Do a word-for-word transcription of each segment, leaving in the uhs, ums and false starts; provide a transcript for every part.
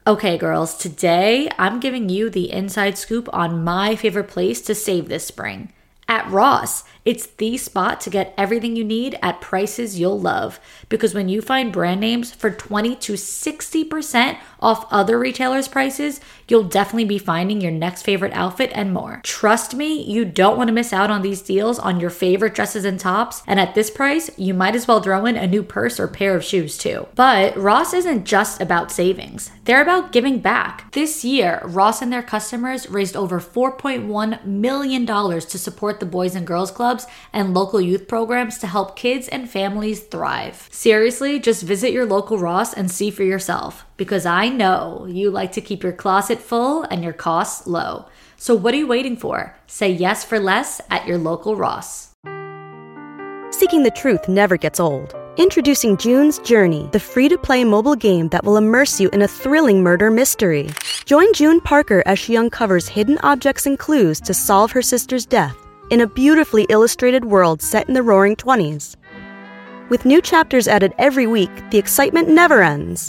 Okay, girls, today I'm giving you the inside scoop on my favorite place to save this spring. At Ross, it's the spot to get everything you need at prices you'll love. Because when you find brand names for twenty to sixty percent off other retailers' prices, you'll definitely be finding your next favorite outfit and more. Trust me, you don't want to miss out on these deals on your favorite dresses and tops. And at this price, you might as well throw in a new purse or pair of shoes too. But Ross isn't just about savings. They're about giving back. This year, Ross and their customers raised over four point one million dollars to support the Boys and Girls Clubs and local youth programs to help kids and families thrive. Seriously, just visit your local Ross and see for yourself, because I know you like to keep your closet full and your costs low. So what are you waiting for? Say yes for less at your local Ross. Seeking the truth never gets old. Introducing June's Journey, the free-to-play mobile game that will immerse you in a thrilling murder mystery. Join June Parker as she uncovers hidden objects and clues to solve her sister's death in a beautifully illustrated world set in the Roaring Twenties. With new chapters added every week, the excitement never ends.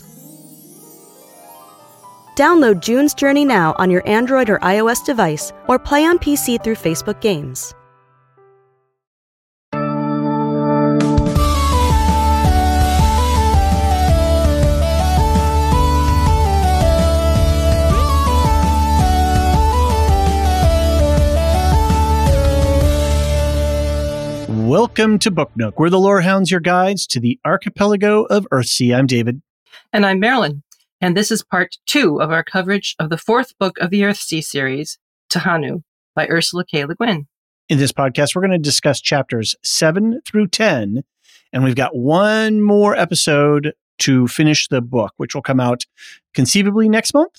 Download June's Journey now on your Android or iOS device, or play on P C through Facebook Games. Welcome to Book Nook. We're the Lorehounds, your guides to the archipelago of Earthsea. I'm David. And I'm Marilyn. And this is part two of our coverage of the fourth book of the Earthsea series, Tehanu, by Ursula K. Le Guin. In this podcast, we're going to discuss chapters seven through ten, and we've got one more episode to finish the book, which will come out conceivably next month.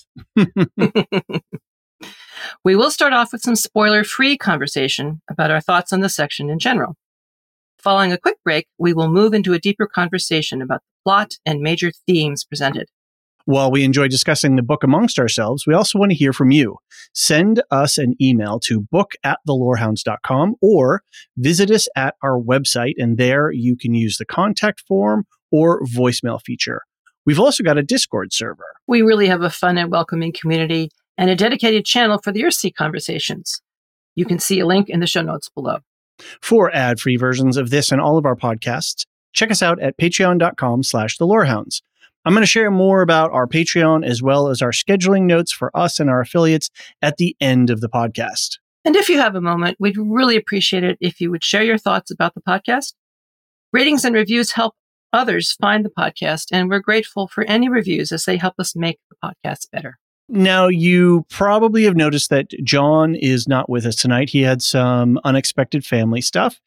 We will start off with some spoiler-free conversation about our thoughts on the section in general. Following a quick break, we will move into a deeper conversation about the plot and major themes presented. While we enjoy discussing the book amongst ourselves, we also want to hear from you. Send us an email to book at the lorehounds dot com or visit us at our website, and there you can use the contact form or voicemail feature. We've also got a Discord server. We really have a fun and welcoming community and a dedicated channel for the Earthsea conversations. You can see a link in the show notes below. For ad-free versions of this and all of our podcasts, check us out at patreon.com slash the lorehounds. I'm going to share more about our Patreon as well as our scheduling notes for us and our affiliates at the end of the podcast. And if you have a moment, we'd really appreciate it if you would share your thoughts about the podcast. Ratings and reviews help others find the podcast, and we're grateful for any reviews as they help us make the podcast better. Now, you probably have noticed that John is not with us tonight. He had some unexpected family stuff,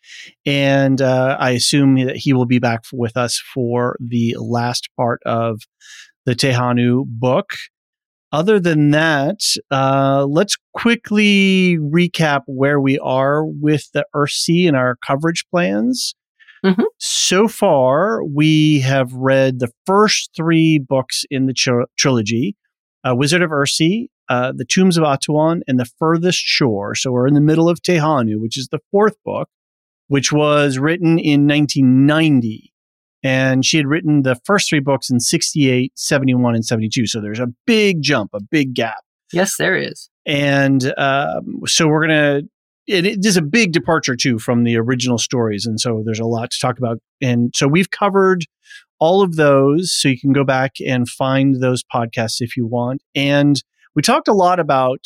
and uh, I assume that he will be back with us for the last part of the Tehanu book. Other than that, uh, let's quickly recap where we are with the Earthsea and our coverage plans. Mm-hmm. So far, we have read the first three books in the tr- trilogy. Uh, Wizard of Earthsea, uh, The Tombs of Atuan, and The Furthest Shore. So we're in the middle of Tehanu, which is the fourth book, which was written in nineteen ninety. And she had written the first three books in sixty-eight, seventy-one, and seventy-two. So there's a big jump, a big gap. Yes, there is. And um, so we're going to, it, it is a big departure, too, from the original stories. And so there's a lot to talk about. And so we've covered all of those, so you can go back and find those podcasts if you want. And we talked a lot about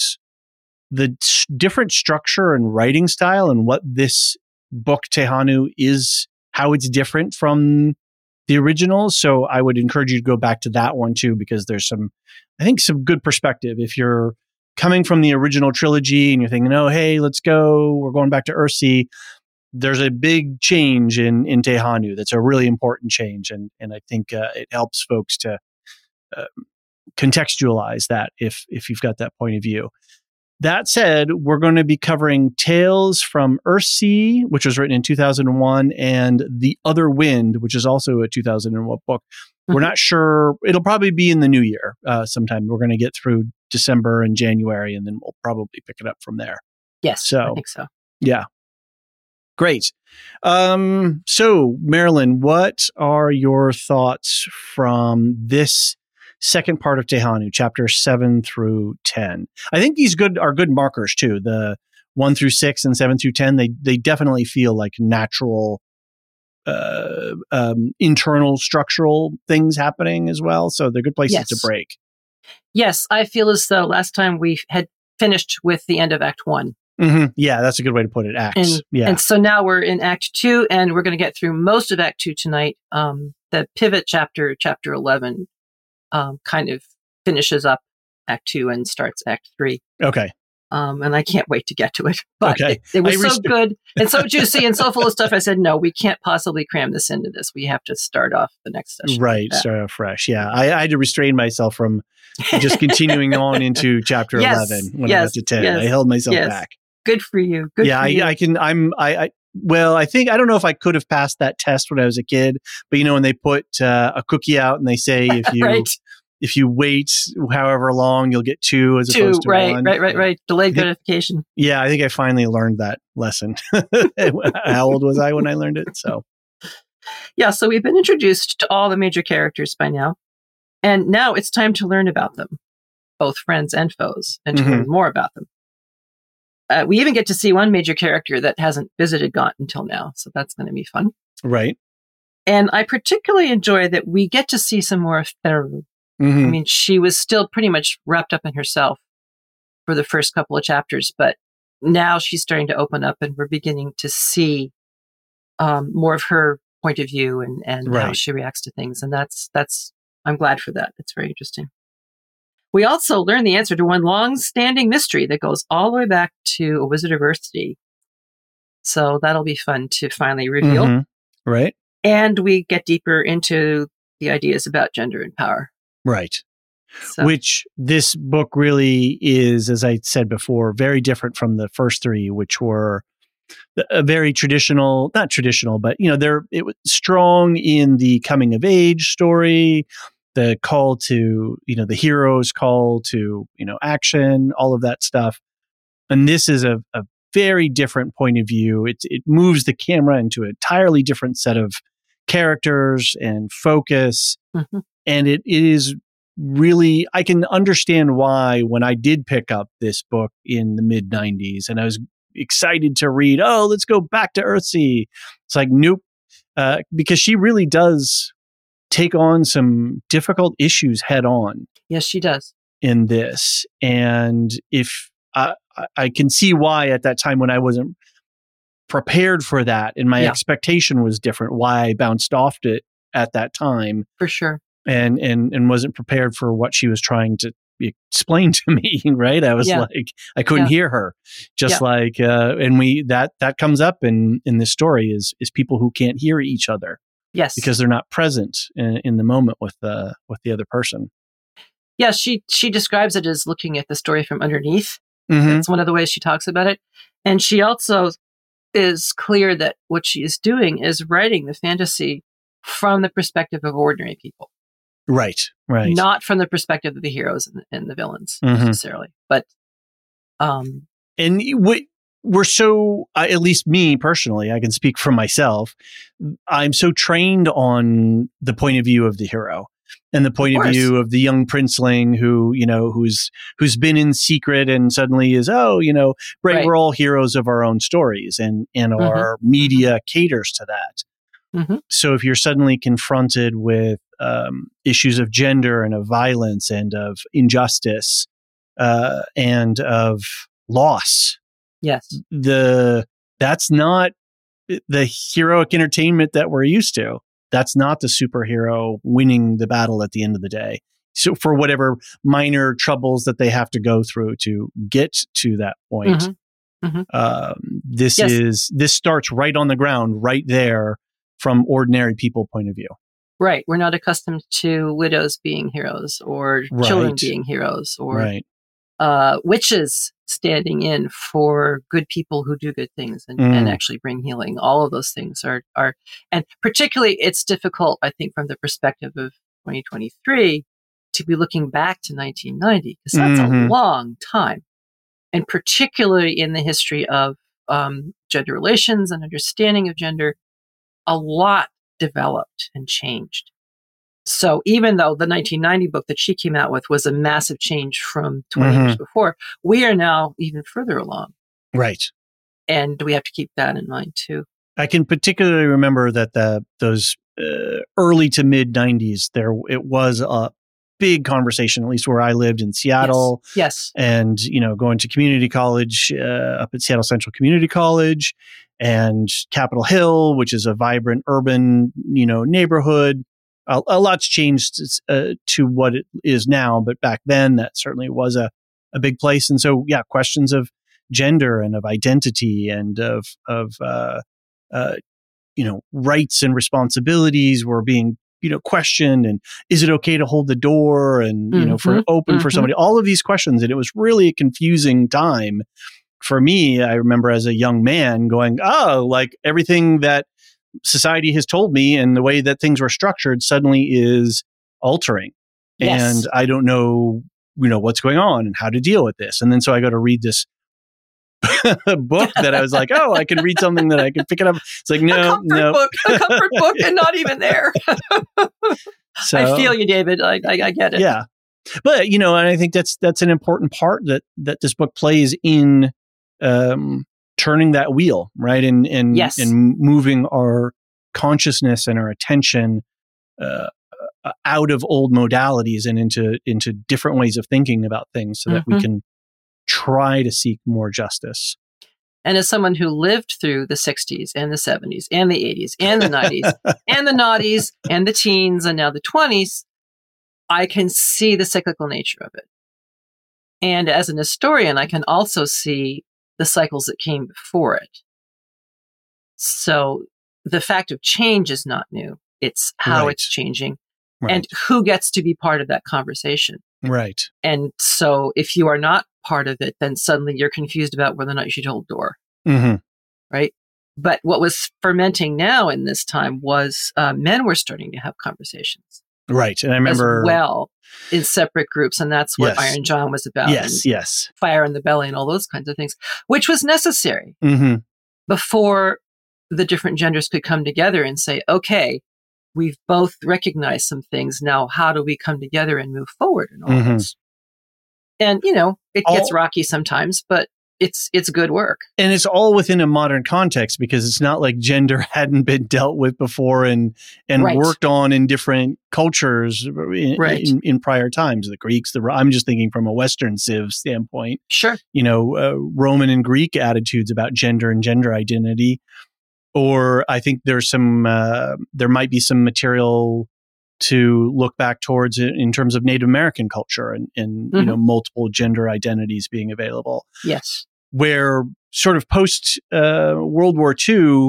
the s- different structure and writing style and what this book, Tehanu, is, how it's different from the original. So I would encourage you to go back to that one too, because there's some, I think, some good perspective. If you're coming from the original trilogy and you're thinking, oh, hey, let's go, we're going back to Earthsea, there's a big change in, in Tehanu. That's a really important change. And, and I think uh, it helps folks to uh, contextualize that if, if you've got that point of view. That said, we're going to be covering Tales from Earthsea, which was written in two thousand one, and The Other Wind, which is also a two thousand one book. Mm-hmm. We're not sure. It'll probably be in the new year uh, sometime. We're going to get through December and January, and then we'll probably pick it up from there. Yes, so, I think so. Yeah. Great. Um, so, Marilyn, what are your thoughts from this second part of Tehanu, chapter seven through ten. I think these good are good markers too. The one through six and seven through ten, they they definitely feel like natural uh, um, internal structural things happening as well. So they're good places Yes. to break. Yes, I feel as though last time we had finished with the end of Act One. Mm-hmm. Yeah, that's a good way to put it. Acts. And, yeah. and so now we're in Act Two, and we're going to get through most of Act Two tonight. Um, the pivot chapter, chapter eleven, um, kind of finishes up Act Two and starts Act Three. Okay. Um, and I can't wait to get to it. But Okay. it, it was I so respe- good and so juicy and so full of stuff. I said, no, we can't possibly cram this into this. We have to start off the next session. Right. like that. Start off fresh. Yeah. I, I had to restrain myself from just continuing on into chapter Yes, eleven when yes, I got to ten. yes, I held myself yes. back. Good for you. Good yeah, for I, you. I can. I'm. I, I. Well, I think I don't know if I could have passed that test when I was a kid, but you know, when they put uh, a cookie out and they say if you right. if you wait however long, you'll get two as Two, opposed to right, one. right, right, right. Delayed I think- gratification. Yeah, I think I finally learned that lesson. How old was I when I learned it? So Yeah, so we've been introduced to all the major characters by now. And now it's time to learn about them, both friends and foes, and to Mhm. learn more about them. Uh, we even get to see one major character that hasn't visited Gaunt until now, so that's going to be fun. right. And I particularly enjoy that we get to see some more of Theru. Mhm. I mean, she was still pretty much wrapped up in herself for the first couple of chapters, but now she's starting to open up and we're beginning to see um, more of her point of view and, and how Right. she reacts to things. And that's, that's, I'm glad for that. It's very interesting. We also learn the answer to one long-standing mystery that goes all the way back to A Wizard of Earthsea. So that'll be fun to finally reveal. Mhm. Right. And we get deeper into the ideas about gender and power. Right. So, Which this book really is, as I said before, very different from the first three, which were a very traditional, not traditional, but you know, they're it was strong in the coming of age story, the call to, you know, the hero's call to, you know, action, all of that stuff. And this is a, a very different point of view. It it moves the camera into an entirely different set of characters and focus. Mhm. And it, it is really, I can understand why when I did pick up this book in the mid nineties and I was excited to read, oh, let's go back to Earthsea. It's like, nope. Uh, because she really does take on some difficult issues head on yes, she does. in this. And if I, I- I can see why at that time when I wasn't prepared for that and my Yeah. expectation was different, why I bounced off it at that time For sure. and, and, and wasn't prepared for what she was trying to explain to me. Right. I was Yeah. like, I couldn't Yeah. hear her just Yeah. like, uh, and we, that, that comes up in, in this story is, is people who can't hear each other Yes. because they're not present in, in the moment with the, with the other person. yeah, she, she describes it as looking at the story from underneath. Mm-hmm. That's one of the ways she talks about it. And she also is clear that what she is doing is writing the fantasy from the perspective of ordinary people, Right. Right. not from the perspective of the heroes and, and the villains Mhm. necessarily. But um, And we, we're so, uh, at least me personally, I can speak for myself. I'm so trained on the point of view of the hero and the point Of of, course. view of the young princeling who, you know, who's, who's been in secret and suddenly is, oh, you know, right, Right. we're all heroes of our own stories and, and Mhm. our media caters to that. Mhm. So if you're suddenly confronted with um, issues of gender and of violence and of injustice uh, and of loss, yes, the that's not the heroic entertainment that we're used to. That's not the superhero winning the battle at the end of the day. So for whatever minor troubles that they have to go through to get to that point, Mhm. Mhm. Um, this Yes. is this starts right on the ground, right there from ordinary people point of view. right. We're not accustomed to widows being heroes or children Right. being heroes or Right. uh, witches standing in for good people who do good things and, Mm. and actually bring healing. All of those things are, are, and particularly it's difficult, I think, from the perspective of twenty twenty-three to be looking back to nineteen ninety, because that's Mhm. a long time. And particularly in the history of um, gender relations and understanding of gender, a lot developed and changed. So even though the nineteen ninety book that she came out with was a massive change from twenty Mhm. years before, we are now even further along. Right. And we have to keep that in mind too. I can particularly remember that the those uh, early to mid nineties, there it was a big conversation, at least where I lived in Seattle. Yes. And, you know, going to community college uh, up at Seattle Central Community College and Capitol Hill, which is a vibrant urban, you know, neighborhood. A, a lot's changed uh, to what it is now, but back then that certainly was a, a big place. And so, yeah, questions of gender and of identity and of, of, uh, uh, you know, rights and responsibilities were being, you know, questioned. And is it okay to hold the door and, you know, for Mhm, open for mhm. somebody, all of these questions. And it was really a confusing time for me. I remember as a young man going, oh, like everything that society has told me and the way that things were structured suddenly is altering. Yes. And I don't know, you know, what's going on and how to deal with this. And then so I go to read this book that I was like, oh, I can read something that I can pick it up. It's like, a no, comfort no. book, a comfort book, and not even there. So, I feel you, David. I, I, I get it. yeah. But, you know, and I think that's, that's an important part that, that this book plays in, um, turning that wheel, right? And, and, Yes. and moving our consciousness and our attention, uh, uh, out of old modalities and into, into different ways of thinking about things so that we Mhm. can try to seek more justice. And as someone who lived through the sixties and the seventies and the eighties and the nineties and the noughties and the teens and now the twenties, I can see the cyclical nature of it. And as an historian, I can also see the cycles that came before it. So the fact of change is not new. It's how Right. it's changing Right. and who gets to be part of that conversation. Right. And so if you are not part of it, then suddenly you're confused about whether or not you should hold door, Mm-hmm. right? But what was fermenting now in this time was uh, men were starting to have conversations Right. And I remember, as well in separate groups. And that's what Yes. Iron John was about. yes, and yes. Fire in the Belly and all those kinds of things, which was necessary Mm-hmm. before the different genders could come together and say, okay, we've both recognized some things. Now, how do we come together and move forward in all Mhm. this? And, you know, it gets All- rocky sometimes, but it's it's good work. And it's all within a modern context because it's not like gender hadn't been dealt with before and and Right. worked on in different cultures in, Right. in, in prior times. The Greeks, the I'm just thinking from a Western civ standpoint. Sure. You know, uh, Roman and Greek attitudes about gender and gender identity. Or I think there's some uh, there might be some material to look back towards it in terms of Native American culture and, and you Mhm. know multiple gender identities being available. Yes. Where sort of post uh, World War Two,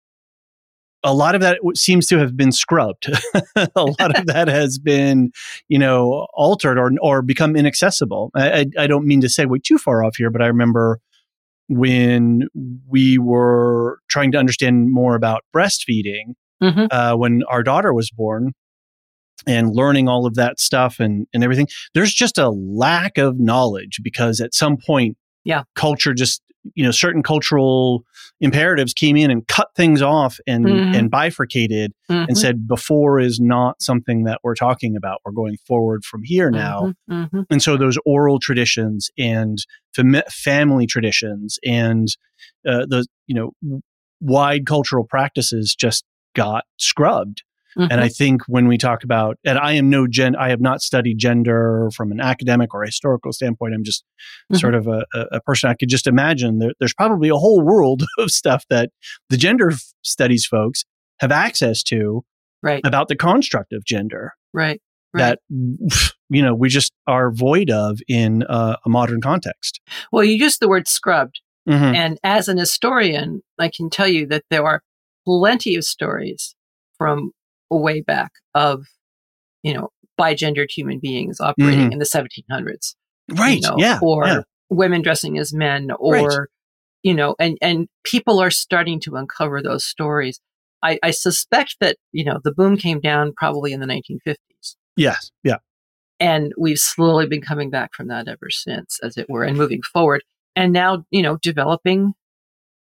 a lot of that w- seems to have been scrubbed. A lot of that has been, you know, altered or or become inaccessible. I, I, I don't mean to segue too far off here, but I remember when we were trying to understand more about breastfeeding Mhm. uh, when our daughter was born. And learning all of that stuff and, and everything, there's just a lack of knowledge because at some point, Yeah. culture just, you know, certain cultural imperatives came in and cut things off and, Mhm. and bifurcated Mhm. and said, before is not something that we're talking about. We're going forward from here now. Mhm. Mhm. And so those oral traditions and fam- family traditions and uh, the, you know, w- wide cultural practices just got scrubbed. And I Mhm. think when we talk about, and I am no gen, I have not studied gender from an academic or historical standpoint. I'm just Mhm. sort of a, a a person. I could just imagine there, there's probably a whole world of stuff that the gender f- studies folks have access to Right. about the construct of gender Right. Right. that, you know, we just are void of in uh, a modern context. Well, you used the word scrubbed. Mhm. And as an historian, I can tell you that there are plenty of stories from way back of, you know, bigendered human beings operating Mhm. in the seventeen hundreds. Right. You know, yeah. or yeah. women dressing as men, or, Right. you know, and, and people are starting to uncover those stories. I, I suspect that, you know, the boom came down probably in the nineteen fifties. Yes. Yeah. And we've slowly been coming back from that ever since, as it were, and moving forward. And now, you know, developing what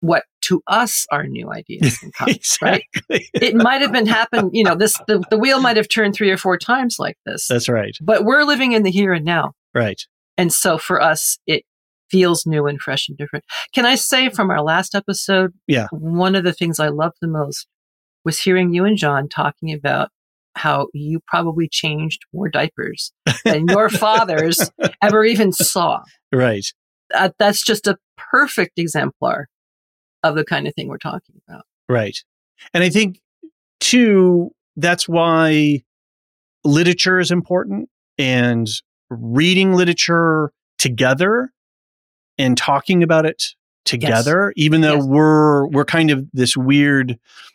to us are new ideas and concepts, right? Exactly. It might have been happened, you know, this the, the wheel might have turned three or four times like this. That's right. But we're living in the here and now. Right. And so for us, it feels new and fresh and different. Can I say from our last episode, Yeah. one of the things I loved the most was hearing you and John talking about how you probably changed more diapers than your fathers ever even saw. Right. Uh, that's just a perfect exemplar of the kind of thing we're talking about. Right. And I think, too, that's why literature is important, and reading literature together and talking about it together, yes. even though yes. we're we're kind of this weird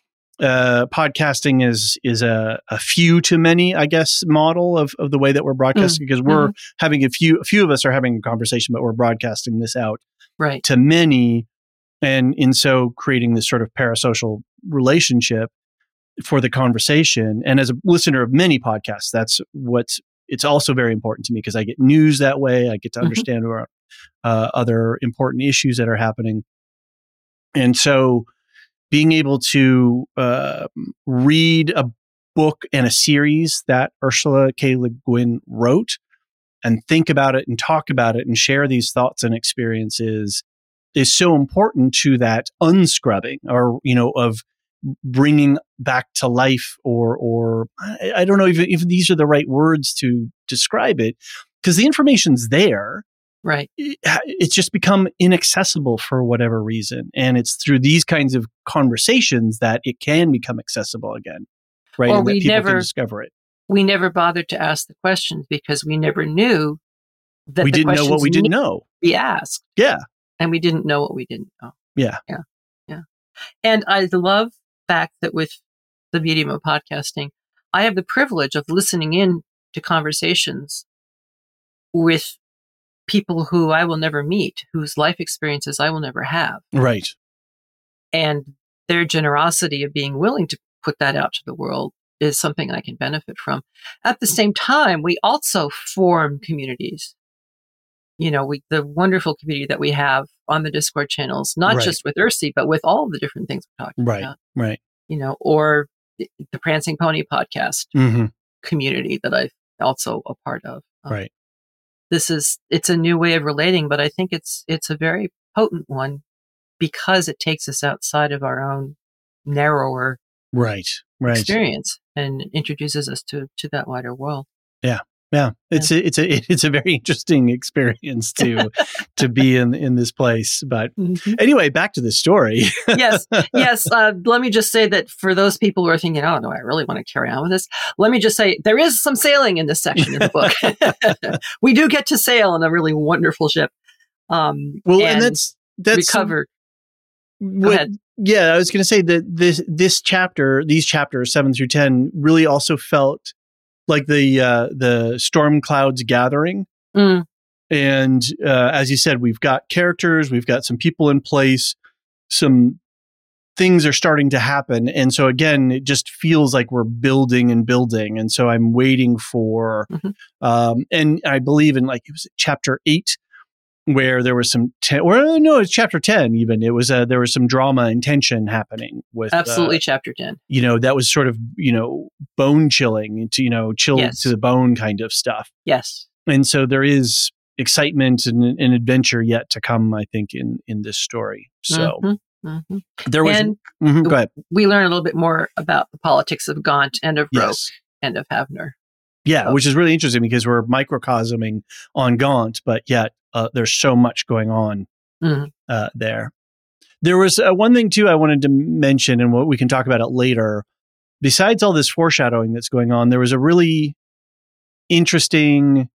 uh, podcasting is is a, a few to many, I guess, model of, of the way that we're broadcasting, mm. because we're mm-hmm. having a few a few of us are having a conversation, but we're broadcasting this out right. to many. And in so creating this sort of parasocial relationship for the conversation. And as a listener of many podcasts, that's what's, it's also very important to me, because I get news that way. I get to understand mm-hmm. uh, other important issues that are happening. And so being able to uh, read a book and a series that Ursula K. Le Guin wrote and think about it and talk about it and share these thoughts and experiences is so important to that unscrubbing, or, you know, of bringing back to life, or, or I, I don't know if, if these are the right words to describe it, because the information's there. Right. It, it's just become inaccessible for whatever reason. And it's through these kinds of conversations that it can become accessible again. Right. Well, and we that people never can discover it. We never bothered to ask the questions because we never knew that we the didn't know what we didn't know. Be asked. Yeah. And we didn't know what we didn't know. Yeah. Yeah. Yeah. And I love the fact that with the medium of podcasting, I have the privilege of listening in to conversations with people who I will never meet, whose life experiences I will never have. Right. And their generosity of being willing to put that out to the world is something I can benefit from. At the same time, we also form communities. You know, we, the wonderful community that we have on the Discord channels, not right. just with Ursi, but with all of the different things we're talking right. about. Right. You know, or the, the Prancing Pony podcast mm-hmm. community that I'm also a part of. Um, right. This is, it's a new way of relating, but I think it's, it's a very potent one because it takes us outside of our own narrower right. Right. experience and introduces us to, to that wider world. Yeah. Yeah, it's yeah. a it's a it's a very interesting experience to to be in in this place. But mm-hmm. anyway, back to the story. yes, yes. Uh, let me just say that for those people who are thinking, "Oh, do I really want to carry on with this?" Let me just say there is some sailing in this section of the book. We do get to sail on a really wonderful ship. Um, well, and, and that's that's recover. What, Go ahead. Yeah, I was going to say that this this chapter, these chapters seven through ten, really also felt like the uh, the storm clouds gathering. Mm. And uh, as you said, we've got characters, we've got some people in place, some things are starting to happen. And so again, it just feels like we're building and building. And so I'm waiting for, mm-hmm. um, and I believe in like, it was chapter eight, where there was some, ten, or no, it's chapter ten even. It was, uh, there was some drama and tension happening with. Absolutely, uh, chapter ten. You know, that was sort of, you know, bone chilling, to, you know, chill yes. to the bone kind of stuff. Yes. And so there is excitement and, and adventure yet to come, I think, in, in this story. So mm-hmm. Mm-hmm. there was, and mm-hmm, go ahead. We learn a little bit more about the politics of Gaunt and of Rope yes. and of Havner. Yeah, which is really interesting because we're microcosming on Gaunt, but yet uh, there's so much going on mm-hmm. uh, there. There was uh, one thing, too, I wanted to mention, and what we can talk about it later. Besides all this foreshadowing that's going on, there was a really interesting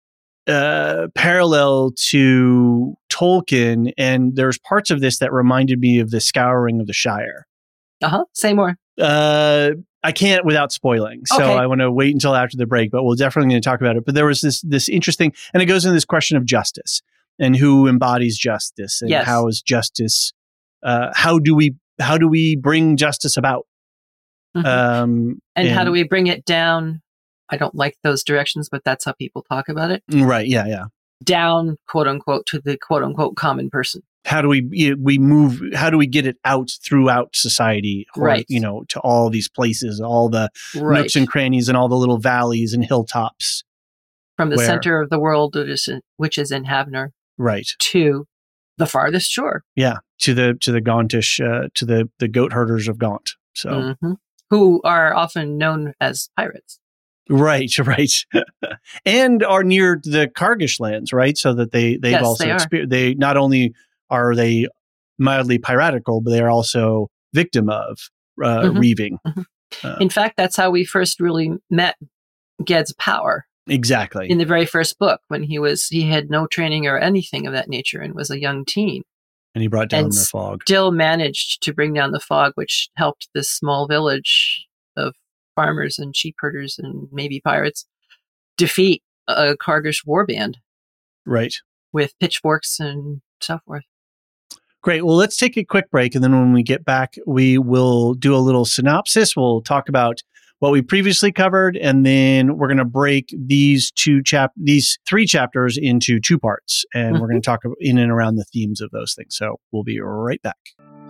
uh, parallel to Tolkien, and there's parts of this that reminded me of the Scouring of the Shire. Uh-huh. Say more. Uh, I can't without spoiling. So okay. I want to wait until after the break, but we'll definitely going to talk about it. But there was this this interesting, and it goes into this question of justice and who embodies justice and yes. how is justice, uh, how do we, how do we bring justice about? Mm-hmm. Um, and, and how do and, we bring it down? I don't like those directions, but that's how people talk about it. Right. Yeah. Yeah. down, quote unquote, to the quote unquote common person. How do we we move? How do we get it out throughout society? Or, Right. You know, to all these places, all the Right. nooks and crannies, and all the little valleys and hilltops. From the where- center of the world, which is in, which is in Havner, Right. to the farthest shore. Yeah. To the to the Gauntish, uh, to the the goat herders of Gaunt. So. Mhm. Who are often known as pirates. Right, right, and are near the Kargish lands, right? So that they they've Yes, also they are. exper- they not only are they mildly piratical, but they are also victim of uh, Mhm. reaving. Mhm. Uh, In fact, that's how we first really met Ged's power exactly. in the very first book, when he was he had no training or anything of that nature and was a young teen. And he brought down and the fog. Still managed to bring down the fog, which helped this small village of farmers and sheep herders and maybe pirates defeat a Kargish warband Right. with pitchforks and so forth. Great. Well, let's take a quick break, and then when we get back, we will do a little synopsis. We'll talk about what we previously covered, and then we're going to break these two chap these three chapters into two parts, and Mhm. we're going to talk in and around the themes of those things. So we'll be right back.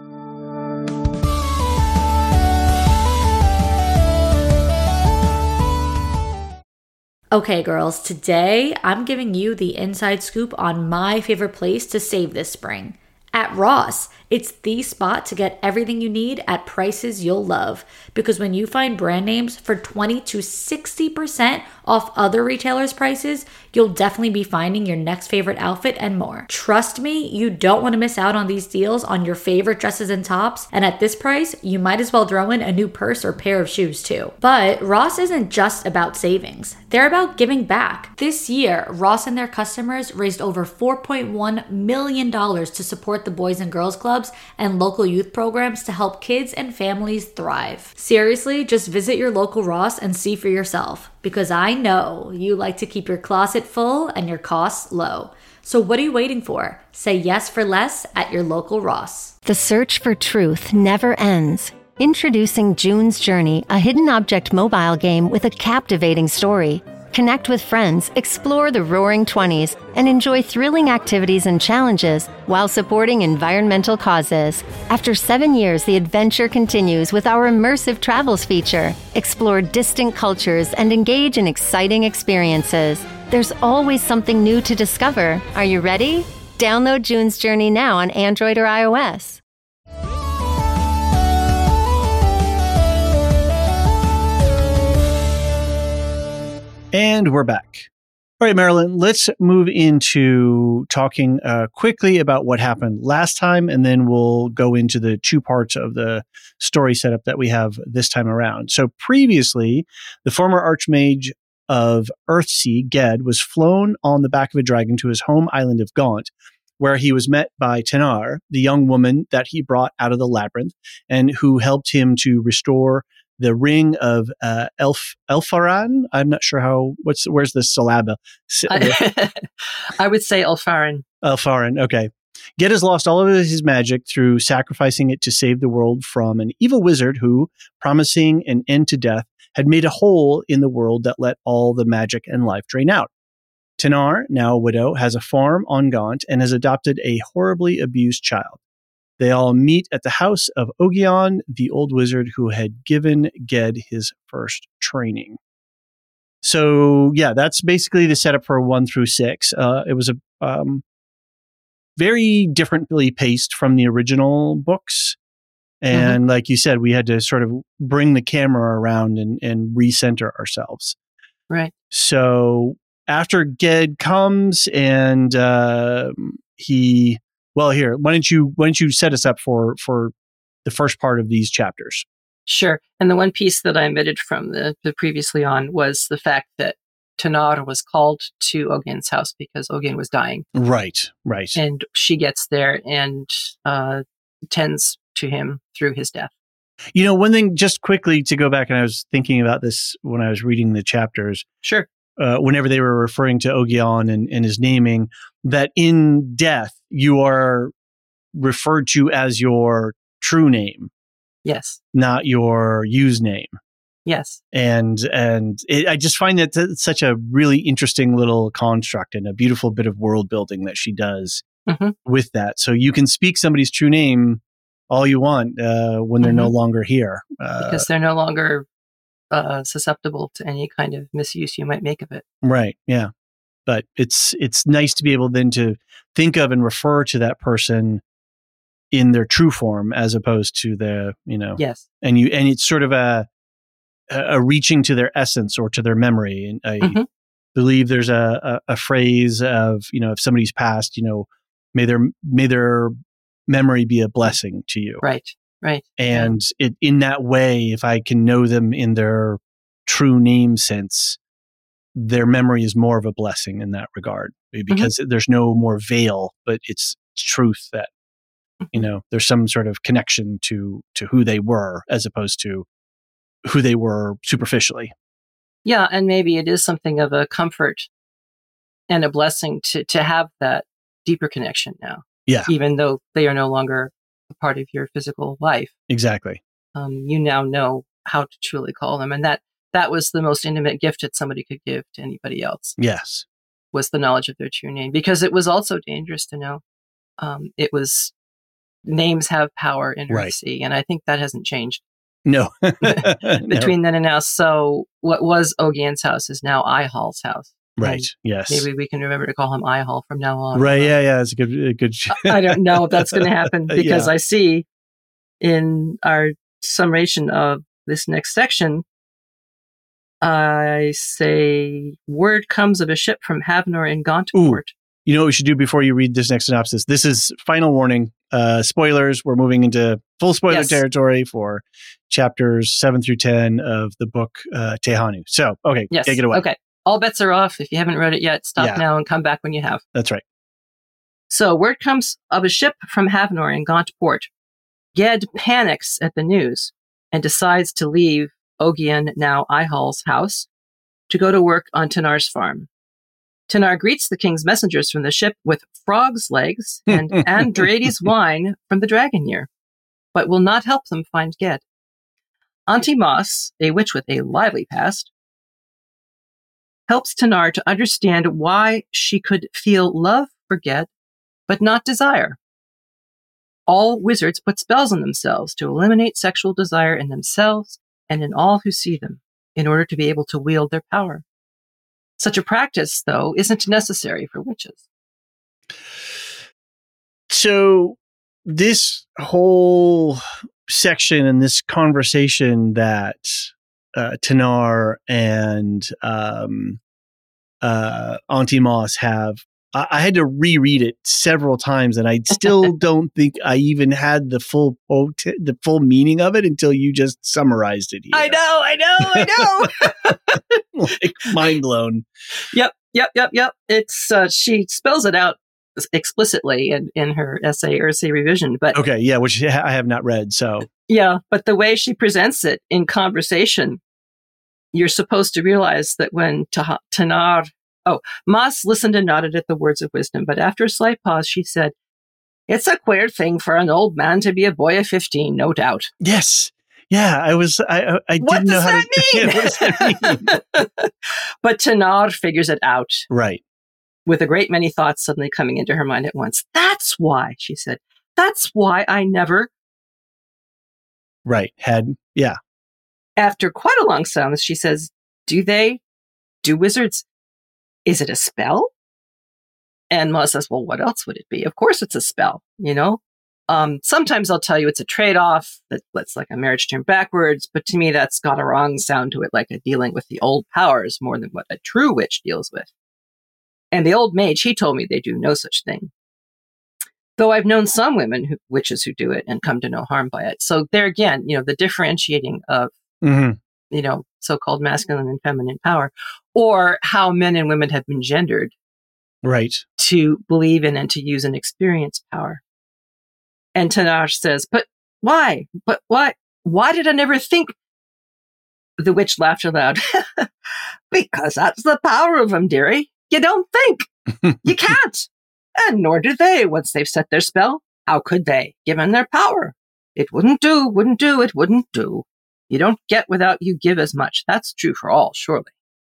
Okay, girls, today I'm giving you the inside scoop on my favorite place to save this spring. At Ross, it's the spot to get everything you need at prices you'll love. Because when you find brand names for twenty to sixty percent off other retailers' prices, you'll definitely be finding your next favorite outfit and more. Trust me, you don't want to miss out on these deals on your favorite dresses and tops. And at this price, you might as well throw in a new purse or pair of shoes too. But Ross isn't just about savings. They're about giving back. This year, Ross and their customers raised over four point one million dollars to support the Boys and Girls Clubs and local youth programs to help kids and families thrive. Seriously, just visit your local Ross and see for yourself, because I know you like to keep your closet full and your costs low. So what are you waiting for? Say yes for less at your local Ross. The search for truth never ends. Introducing June's Journey, a hidden object mobile game with a captivating story. Connect with friends, explore the roaring twenties, and enjoy thrilling activities and challenges while supporting environmental causes. After seven years, the adventure continues with our immersive travels feature. Explore distant cultures and engage in exciting experiences. There's always something new to discover. Are you ready? Download June's Journey now on Android or iOS. And we're back. All right, Marilyn, let's move into talking uh, quickly about what happened last time, and then we'll go into the two parts of the story setup that we have this time around. So previously, the former Archmage of Earthsea, Ged, was flown on the back of a dragon to his home island of Gaunt, where he was met by Tenar, the young woman that he brought out of the labyrinth, and who helped him to restore the ring of uh, Elf Elfaran. I'm not sure how. What's where's the syllable? I, I would say Elfarin. Elfaran. Okay. Ged has lost all of his magic through sacrificing it to save the world from an evil wizard who, promising an end to death, had made a hole in the world that let all the magic and life drain out. Tenar, now a widow, has a farm on Gaunt and has adopted a horribly abused child. They all meet at the house of Ogion, the old wizard who had given Ged his first training. So, yeah, that's basically the setup for one through six. Uh, it was a um, very differently paced from the original books. And mm-hmm. like you said, we had to sort of bring the camera around and, and recenter ourselves. Right. So after Ged comes and uh, he... Well, here, why don't you why don't you set us up for for the first part of these chapters? Sure. And the one piece that I omitted from the, the previously on was the fact that Tenar was called to Ogein's house because Ogein was dying. Right, right. And she gets there and uh, tends to him through his death. You know, one thing, just quickly to go back, and I was thinking about this when I was reading the chapters. Sure. Uh, whenever they were referring to Ogion and, and his naming, that in death, you are referred to as your true name. Yes. Not your use name. Yes. And and it, I just find that it's such a really interesting little construct and a beautiful bit of world building that she does mm-hmm. with that. So you can speak somebody's true name all you want uh, when they're mm-hmm. no longer here. Uh, because they're no longer uh, susceptible to any kind of misuse you might make of it. Right. Yeah. But it's it's nice to be able then to think of and refer to that person in their true form as opposed to the, you know. Yes. And you and it's sort of a a reaching to their essence or to their memory. And I mm-hmm. believe there's a, a, a phrase of, you know, if somebody's passed, you know, may their, may their memory be a blessing to you. Right. Right. And yeah. it, in that way, if I can know them in their true name sense, their memory is more of a blessing in that regard because mm-hmm. there's no more veil, but it's truth that, you know, there's some sort of connection to, to who they were as opposed to who they were superficially. Yeah. And maybe it is something of a comfort and a blessing to, to have that deeper connection now. Yeah. Even though they are no longer a part of your physical life. Exactly. Um, you now know how to truly call them. And that, that was the most intimate gift that somebody could give to anybody else. Yes. Was the knowledge of their true name, because it was also dangerous to know. Um, it was, names have power in right. R C, and I think that hasn't changed. No. Between no. then and now. So what was Ogian's house is now Ihall's house. Right. And yes. Maybe we can remember to call him Ihall from now on. Right. Yeah. Yeah. It's a good, a good. I don't know if that's going to happen because yeah. I see in our summation of this next section, I say word comes of a ship from Havnor in Gauntport. You know what we should do before you read this next synopsis? This is final warning. Uh, spoilers. We're moving into full spoiler yes. territory for chapters seven through ten of the book uh, Tehanu. So, okay, yes. take it away. Okay, all bets are off. If you haven't read it yet, stop yeah. now and come back when you have. That's right. So, word comes of a ship from Havnor in Gauntport. Ged panics at the news and decides to leave Ogian, now Ihall's house, to go to work on Tanar's farm. Tanar greets the king's messengers from the ship with frog's legs and Andreides wine from the dragon year, but will not help them find Ged. Auntie Moss, a witch with a lively past, helps Tanar to understand why she could feel love for Ged, but not desire. All wizards put spells on themselves to eliminate sexual desire in themselves and in all who see them, in order to be able to wield their power. Such a practice, though, isn't necessary for witches. So this whole section and this conversation that uh, Tanar and um, uh, Auntie Moss have, I, I had to reread it several times, and I still don't think I even had the full pot- the full meaning of it until you just summarized it here. I know, I know, I know. Like mind blown. Yep, yep, yep, yep. It's uh, she spells it out explicitly in, in her essay, Earthsea Revision. But okay, yeah, which I have not read. So yeah, but the way she presents it in conversation, you're supposed to realize that when Ta- Tanar, oh, Moss listened and nodded at the words of wisdom, but after a slight pause, she said, "It's a queer thing for an old man to be a boy of fifteen, no doubt." Yes. Yeah, I was, I, I what didn't know how that to mean? Yeah, what does that mean? But Tanar figures it out. Right. With a great many thoughts suddenly coming into her mind at once. That's why, she said, that's why I never. Right. Had, yeah. After quite a long silence, she says, do they, do wizards, is it a spell? And Ma says, well, what else would it be? Of course it's a spell, you know? Um, sometimes I'll tell you it's a trade-off that lets like a marriage turn backwards, but to me that's got a wrong sound to it, like a dealing with the old powers more than what a true witch deals with. And the old mage, he told me they do no such thing. Though I've known some women, who, witches who do it and come to no harm by it. So there again, you know, the differentiating of, mm-hmm. you know, so-called masculine and feminine power, or how men and women have been gendered. Right. To believe in and to use and experience power. And Tanar says, but why? But why? Why did I never think? The witch laughed aloud. Because that's the power of them, dearie. You don't think. You can't. And nor do they once they've set their spell. How could they, given their power? It wouldn't do, wouldn't do, it wouldn't do. You don't get without you give as much. That's true for all, surely.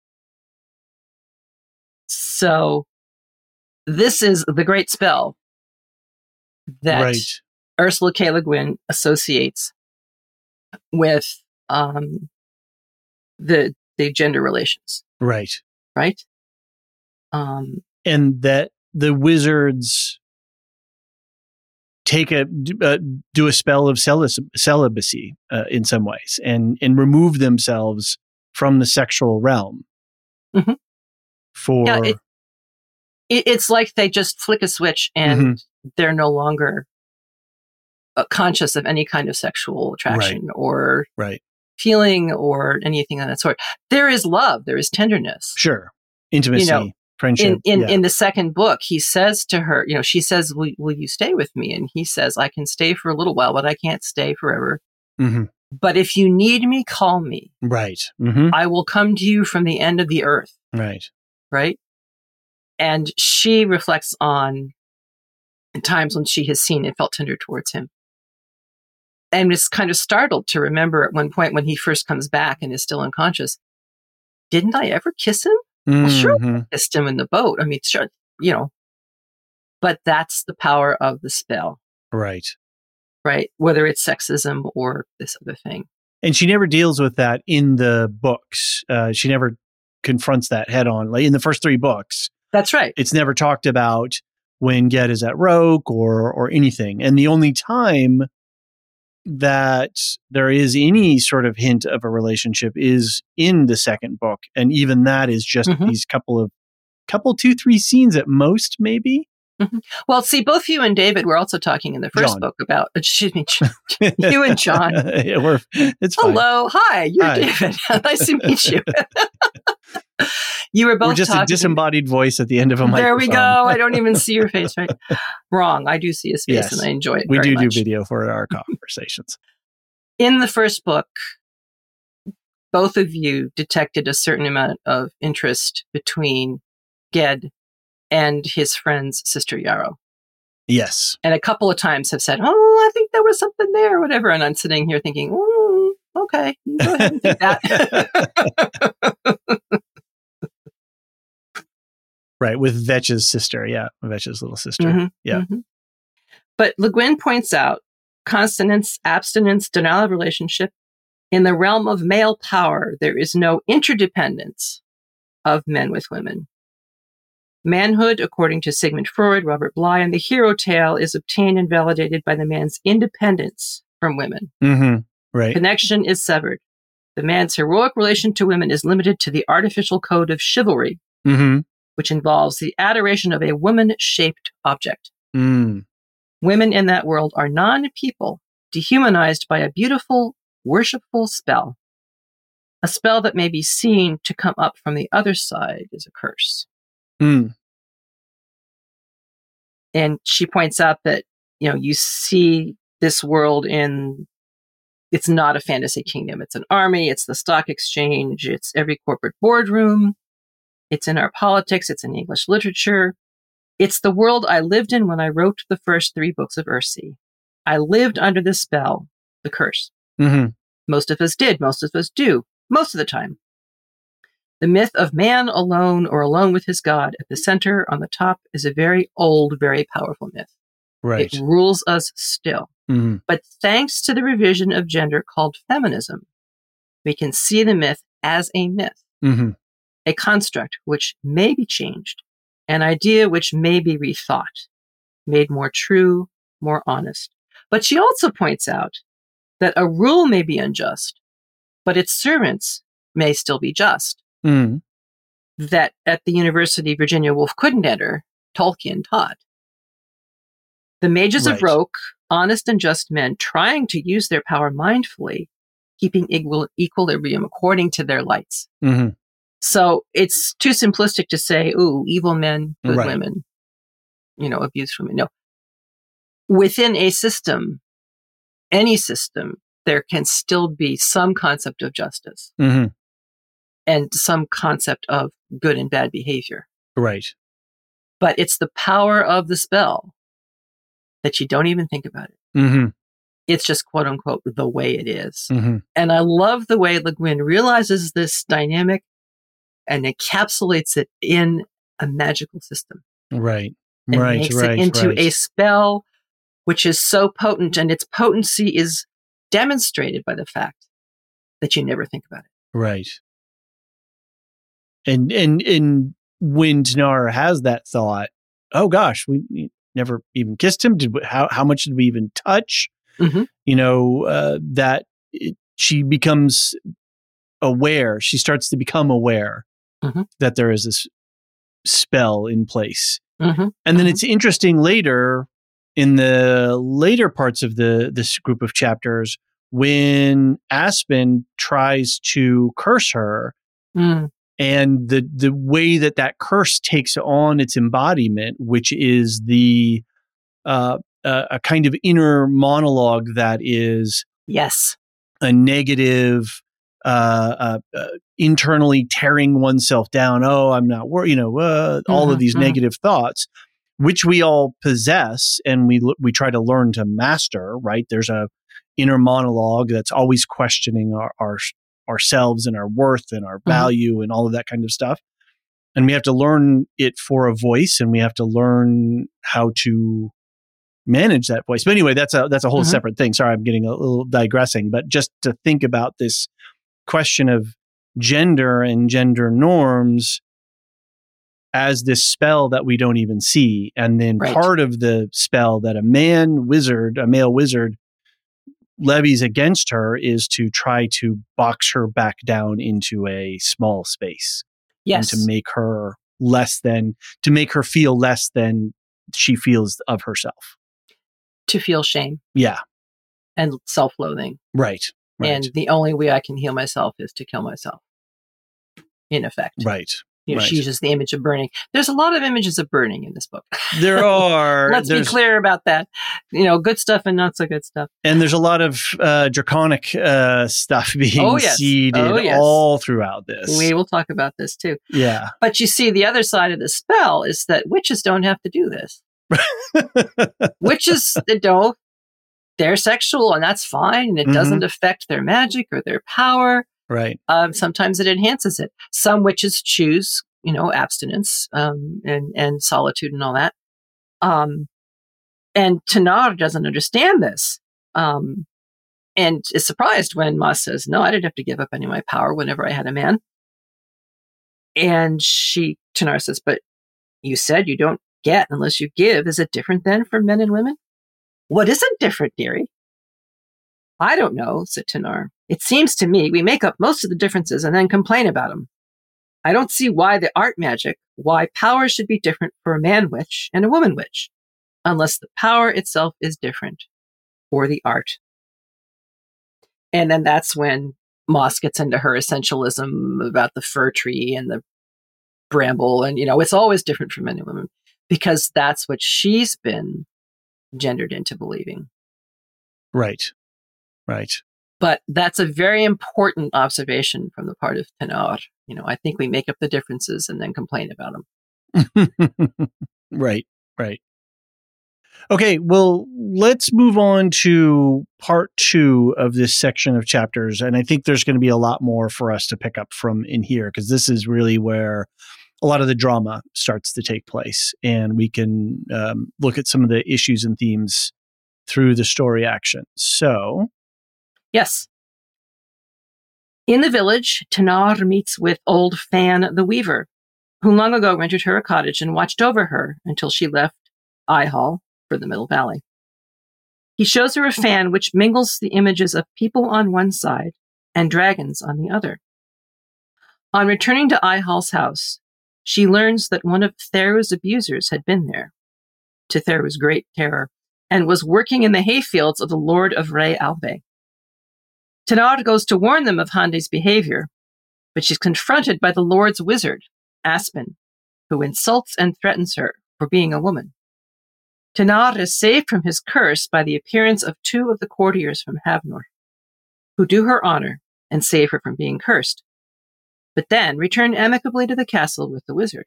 So this is the great spell that Right. Ursula K. Le Guin associates with um, the the gender relations, Right. right? Um, And that the wizards take a uh, do a spell of celic- celibacy uh, in some ways, and and remove themselves from the sexual realm. Mhm. For Yeah, it, it, it's like they just flick a switch and Mm-hmm. they're no longer uh, conscious of any kind of sexual attraction or right, feeling or anything of that sort. There is love, there is tenderness. sure, intimacy, You know, friendship. In in, yeah. in the second book, he says to her, you know, she says, will, will you stay with me? And he says, I can stay for a little while, but I can't stay forever. Mm-hmm. But if you need me, call me. Right. Mm-hmm. I will come to you from the end of the earth. Right. Right. And she reflects on times when she has seen and felt tender towards him. And is kind of startled to remember at one point when he first comes back and is still unconscious. Didn't I ever kiss him? Mm-hmm. Well, sure, I kissed him in the boat. I mean, sure, you know. But that's the power of the spell. Right. Right? Whether it's sexism or this other thing. And she never deals with that in the books. Uh, she never confronts that head on. Like in the first three books, That's right. it's never talked about when Ged is at Roke or or anything. And the only time that there is any sort of hint of a relationship is in the second book, and even that is just Mhm. these couple of couple two three scenes at most, maybe. Mm-hmm. Well, see, both you and David were also talking in the first John. book about, excuse me, you and John. Yeah, we're, it's fine. Hello. Hi, you're Hi. David. Nice to meet you. You were both We're just talking. a disembodied voice at the end of a microphone. There we go. I don't even see your face, right? Wrong. I do see his face Yes. and I enjoy it We very do much. do video for our conversations. In the first book, both of you detected a certain amount of interest between Ged and his friend's sister Yarrow. Yes. And a couple of times have said, oh, I think there was something there, or whatever. And I'm sitting here thinking, mm, okay, you go ahead and think that. Right. With Vetch's sister. Yeah. Vetch's little sister. Mhm, Yeah. mhm. But Le Guin points out consonance, abstinence, denial of relationship. In the realm of male power, there is no interdependence of men with women. Manhood, according to Sigmund Freud, Robert Bly, and the hero tale, is obtained and validated by the man's independence from women. Mm-hmm. Right. Connection is severed. The man's heroic relation to women is limited to the artificial code of chivalry, Mm-hmm. which involves the adoration of a woman-shaped object. Mm. Women in that world are non-people, dehumanized by a beautiful, worshipful spell. A spell that may be seen to come up from the other side is a curse. Mm. And she points out that, you know, you see this world in, it's not a fantasy kingdom. It's an army. It's the stock exchange. It's every corporate boardroom. It's in our politics. It's in English literature. It's the world I lived in when I wrote the first three books of Ursi. I lived under the spell, the curse. Mm-hmm. Most of us did. Most of us do. Most of the time. The myth of man alone or alone with his God at the center on the top is a very old, very powerful myth. Right. It rules us still. Mm-hmm. But thanks to the revision of gender called feminism, we can see the myth as a myth, Mm-hmm. a construct which may be changed, an idea which may be rethought, made more true, more honest. But she also points out that a rule may be unjust, but its servants may still be just. Mm-hmm. That at the University Virginia Woolf couldn't enter, Tolkien taught. The mages Right. of Roke, honest and just men trying to use their power mindfully, keeping equal, equilibrium according to their lights. Mm-hmm. So it's too simplistic to say, ooh, evil men, good Right. women, you know, abuse women. No. Within a system, any system, there can still be some concept of justice Mm-hmm. and some concept of good and bad behavior. Right. But it's the power of the spell that you don't even think about it. Mm-hmm. It's just quote unquote the way it is. Mm-hmm. And I love the way Le Guin realizes this dynamic and encapsulates it in a magical system. Right. And right. makes right. it into right. a spell which is so potent, and its potency is demonstrated by the fact that you never think about it. Right. And and and when Tanara has that thought, oh gosh, we never even kissed him. Did we, how how much did we even touch? Mm-hmm. You know, uh, that it, she becomes aware. She starts to become aware mm-hmm. that there is this spell in place. Mm-hmm. And then mm-hmm. it's interesting later in the later parts of the this group of chapters when Aspen tries to curse her. Mm. And the the way that that curse takes on its embodiment, which is the uh, a, a kind of inner monologue that is yes a negative, uh, uh, uh, internally tearing oneself down. Oh, I'm not worried. You know, uh, all mm-hmm, of these mm-hmm. negative thoughts, which we all possess, and we we try to learn to master. Right? There's a inner monologue that's always questioning our. our ourselves and our worth and our value mm-hmm. and all of that kind of stuff. And we have to learn it for a voice, and we have to learn how to manage that voice. But anyway, that's a, that's a whole mm-hmm. separate thing. Sorry, I'm getting a little digressing, but just to think about this question of gender and gender norms as this spell that we don't even see. And then right. part of the spell that a man wizard, a male wizard, levies against her is to try to box her back down into a small space. Yes. And to make her less than, to make her feel less than she feels of herself. To feel shame. Yeah. And self-loathing. Right. right. And the only way I can heal myself is to kill myself. In effect. Right. You know, right. she uses the image of burning. There's a lot of images of burning in this book. There are. Let's be clear about that. You know, good stuff and not so good stuff. And there's a lot of uh, draconic uh, stuff being oh, yes. seeded oh, yes. all throughout this. We will talk about this too. Yeah. But you see, the other side of the spell is that witches don't have to do this. Witches, they don't. They're sexual, and that's fine. And it mm-hmm. doesn't affect their magic or their power. Right. Um, sometimes it enhances it. Some witches choose, you know, abstinence um, and and solitude and all that. Um, and Tanara doesn't understand this, um, and is surprised when Moss says, "No, I didn't have to give up any of my power whenever I had a man." And she, Tanara says, "But you said you don't get unless you give. Is it different then for men and women?" "What isn't different, dearie?" "I don't know," said Tanara. "It seems to me we make up most of the differences and then complain about them. I don't see why the art magic, why power should be different for a man witch and a woman witch, unless the power itself is different, or the art." And then that's when Moss gets into her essentialism about the fir tree and the bramble. And, you know, it's always different for men and women because that's what she's been gendered into believing. Right. Right. But that's a very important observation from the part of Tanara. You know, I think we make up the differences and then complain about them. Right, right. Okay, well, let's move on to part two of this section of chapters. And I think there's going to be a lot more for us to pick up from in here, because this is really where a lot of the drama starts to take place. And we can um, look at some of the issues and themes through the story action. So... Yes. In the village, Tanara meets with old Fan the Weaver, who long ago rented her a cottage and watched over her until she left Ihall for the Middle Valley. He shows her a fan which mingles the images of people on one side and dragons on the other. On returning to Ihall's house, she learns that one of Theru's abusers had been there, to Theru's great terror, and was working in the hayfields of the Lord of Re Alve. Tanara goes to warn them of Hande's behavior, but she's confronted by the Lord's wizard, Aspen, who insults and threatens her for being a woman. Tanara is saved from his curse by the appearance of two of the courtiers from Havnor, who do her honor and save her from being cursed, but then return amicably to the castle with the wizard.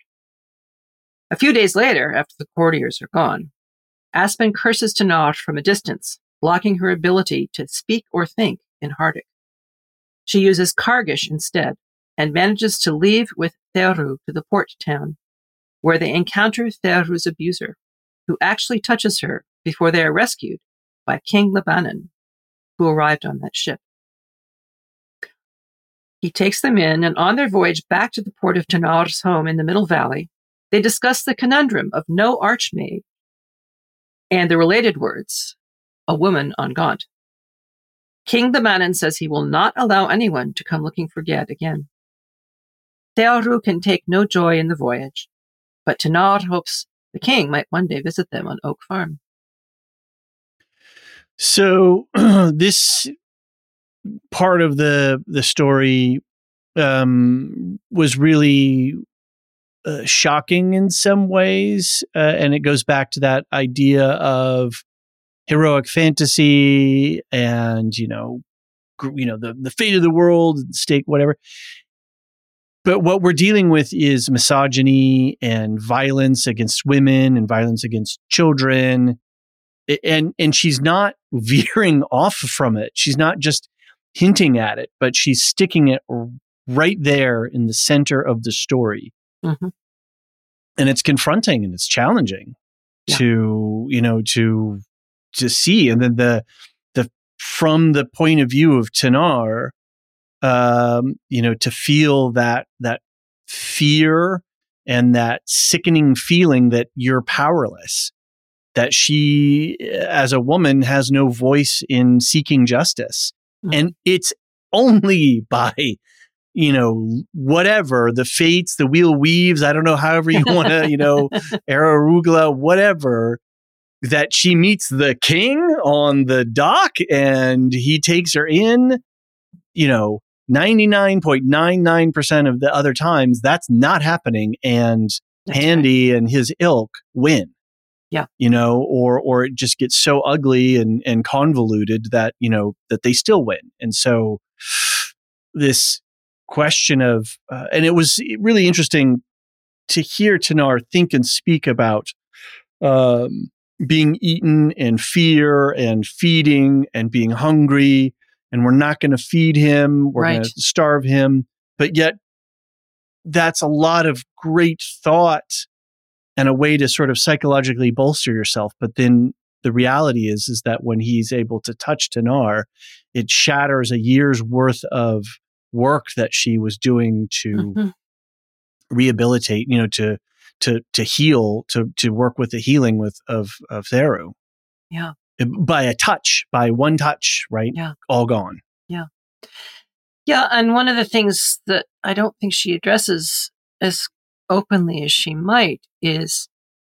A few days later, after the courtiers are gone, Aspen curses Tanara from a distance, blocking her ability to speak or think in Hardic. She uses Kargish instead and manages to leave with Theru to the port town, where they encounter Theru's abuser, who actually touches her before they are rescued by King Lebanon, who arrived on that ship. He takes them in, and on their voyage back to the port of Tanar's home in the Middle Valley, they discuss the conundrum of no archmaid and the related words, a woman on Gaunt. King Lebanon says he will not allow anyone to come looking for Ged again. Theru can take no joy in the voyage, but Tanar hopes the king might one day visit them on Oak Farm. So this part of the the story um, was really uh, shocking in some ways, uh, and it goes back to that idea of heroic fantasy and you know, gr- you know the the fate of the world, stake, whatever. But what we're dealing with is misogyny and violence against women and violence against children. And and she's not veering off from it. She's not just hinting at it, but she's sticking it right there in the center of the story. Mm-hmm. And it's confronting and it's challenging Yeah. to, you know, to to see. And then the the from the point of view of Tanar, um, you know, to feel that that fear and that sickening feeling that you're powerless, that she, as a woman, has no voice in seeking justice. Mm-hmm. And it's only by, you know, whatever, the fates, the wheel weaves, I don't know, however you want to, you know, Ararugla, whatever, that she meets the king on the dock and he takes her in. You know, ninety-nine point nine nine percent of the other times, that's not happening. And That's Handy and his ilk win. Yeah. You know, or or it just gets so ugly and, and convoluted that, you know, that they still win. And so this question of, uh, and it was really interesting to hear Tanar think and speak about um, being eaten and fear and feeding and being hungry. And we're not going to feed him. We're Right. going to starve him. But yet that's a lot of great thought and a way to sort of psychologically bolster yourself. But then the reality is, is that when he's able to touch Tanar, it shatters a year's worth of work that she was doing to Mm-hmm. rehabilitate, you know, to, to, to heal, to, to work with the healing with, of, of Theru. Yeah. By a touch, by one touch, right? Yeah. All gone. Yeah, and one of the things that I don't think she addresses as openly as she might is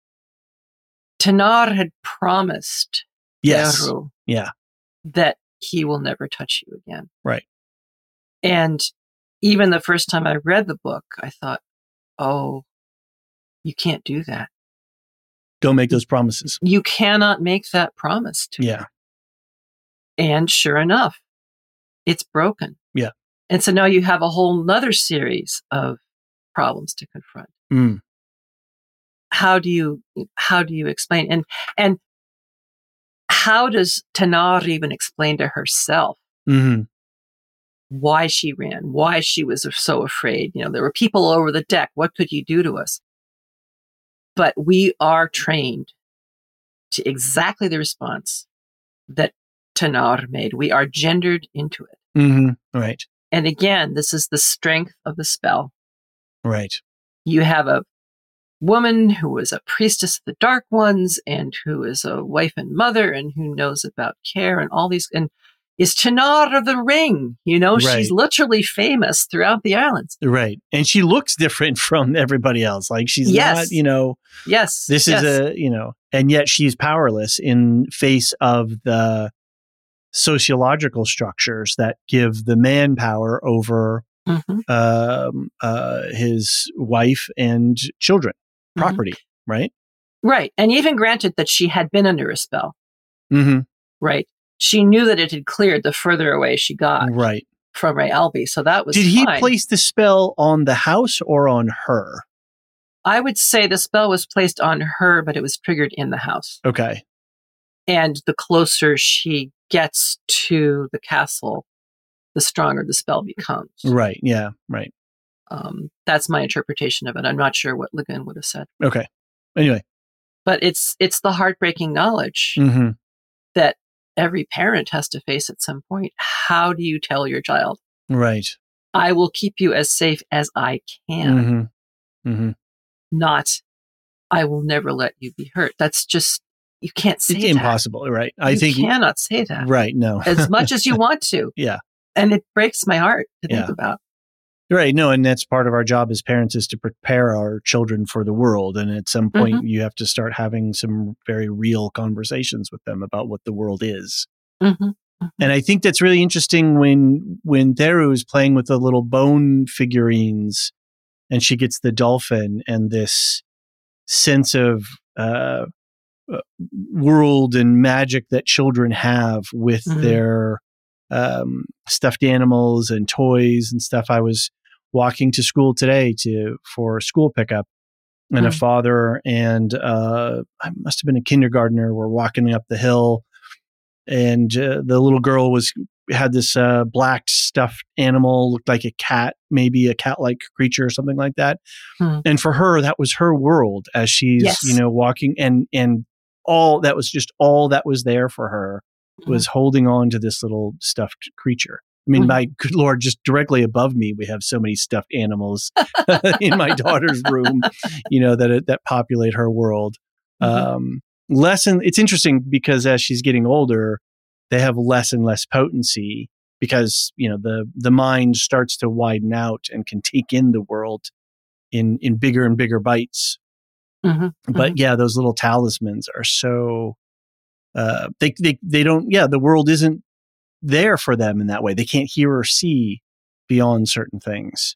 Tanar had promised Yes. Theru Yeah. that he will never touch you again. Right. And even the first time I read the book, I thought, oh, you can't do that. Don't make those promises. You cannot make that promise to Yeah. her. And sure enough, it's broken. Yeah. And so now you have a whole nother series of problems to confront. Mm. How do you, how do you explain? And, and how does Tanar even explain to herself Mm-hmm. why she ran, why she was so afraid? You know, there were people over the deck. What could you do to us? But we are trained to exactly the response that Tanar made. We are gendered into it. Mm-hmm. Right. And again, this is the strength of the spell. Right. You have a woman who is a priestess of the Dark Ones and who is a wife and mother and who knows about care and all these, and is Tanar of the Ring. You know, Right. she's literally famous throughout the islands. Right. And she looks different from everybody else. Like she's Yes. not, you know, Yes. this yes. is a, you know, and yet she's powerless in face of the sociological structures that give the man power over Mhm. um, uh, his wife and children, Mhm. property, right? Right. And even granted that she had been under a spell, Mm-hmm. right? She knew that it had cleared the further away she got Right. from Ray Albie. So that was Did he fine. place the spell on the house or on her? I would say the spell was placed on her, but it was triggered in the house. Okay. And the closer she gets to the castle, the stronger the spell becomes. Right. Yeah. Right. Um, that's my interpretation of it. I'm not sure what Le Guin would have said. Okay. Anyway. But it's it's the heartbreaking knowledge Mm-hmm. that every parent has to face at some point. How do you tell your child, Right. I will keep you as safe as I can, Mm-hmm. Mm-hmm. not I will never let you be hurt. That's just, you can't say It's that. impossible, right? I you think cannot say that. Right. No. As much as you want to. Yeah. And it breaks my heart to think Yeah. about. Right. No, and that's part of our job as parents is to prepare our children for the world. And at some point, Mm-hmm. you have to start having some very real conversations with them about what the world is. Mm-hmm. Mm-hmm. And I think that's really interesting when when Theru is playing with the little bone figurines, and she gets the dolphin and this sense of uh, uh, world and magic that children have with Mhm. their um, stuffed animals and toys and stuff. I was walking to school today to for school pickup, and a Mm. father and uh, I must have been a kindergartner were walking up the hill, and uh, the little girl was had this uh, black stuffed animal, looked like a cat, maybe a cat-like creature or something like that. Hmm. And for her, that was her world as she's Yes. you know walking, and and all that was just all that was there for her was holding on to this little stuffed creature. I mean, Mhm. my good Lord, just directly above me, we have so many stuffed animals in my daughter's room, you know, that that populate her world. Mhm. Um, less and it's interesting because as she's getting older, they have less and less potency because you know the the mind starts to widen out and can take in the world in in bigger and bigger bites. Mhm. But yeah, those little talismans are so uh, they they they don't. Yeah, the world isn't there for them in that way. They can't hear or see beyond certain things.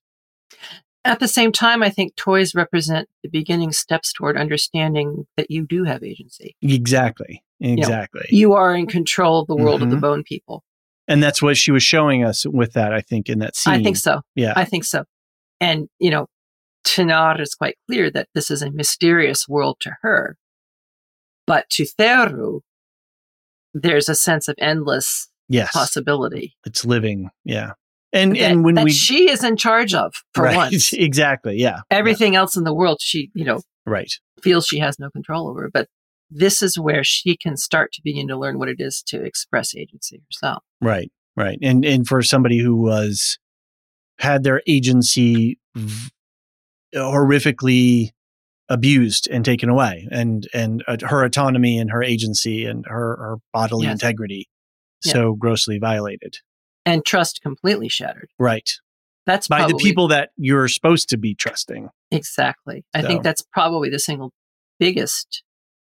At the same time, I think toys represent the beginning steps toward understanding that you do have agency. Exactly. Exactly. You are in control of the world of the Mhm. bone people. And that's what she was showing us with that, I think, in that scene. I think so. Yeah. I think so. And, you know, Thenard is quite clear that this is a mysterious world to her. But to Theru, there's a sense of endless yes. possibility. It's living. Yeah. And that, and when that we she is in charge of for right. once. Exactly. Yeah. Everything else in the world, she, you know, Yeah. Right. feels she has no control over. But this is where she can start to begin to learn what it is to express agency herself. Right. Right. And and for somebody who was had their agency v- horrifically abused and taken away, and and uh, her autonomy and her agency and her, her bodily Yes. integrity Yeah. so grossly violated. And trust completely shattered. Right. That's By probably, the people that you're supposed to be trusting. Exactly. I So- think that's probably the single biggest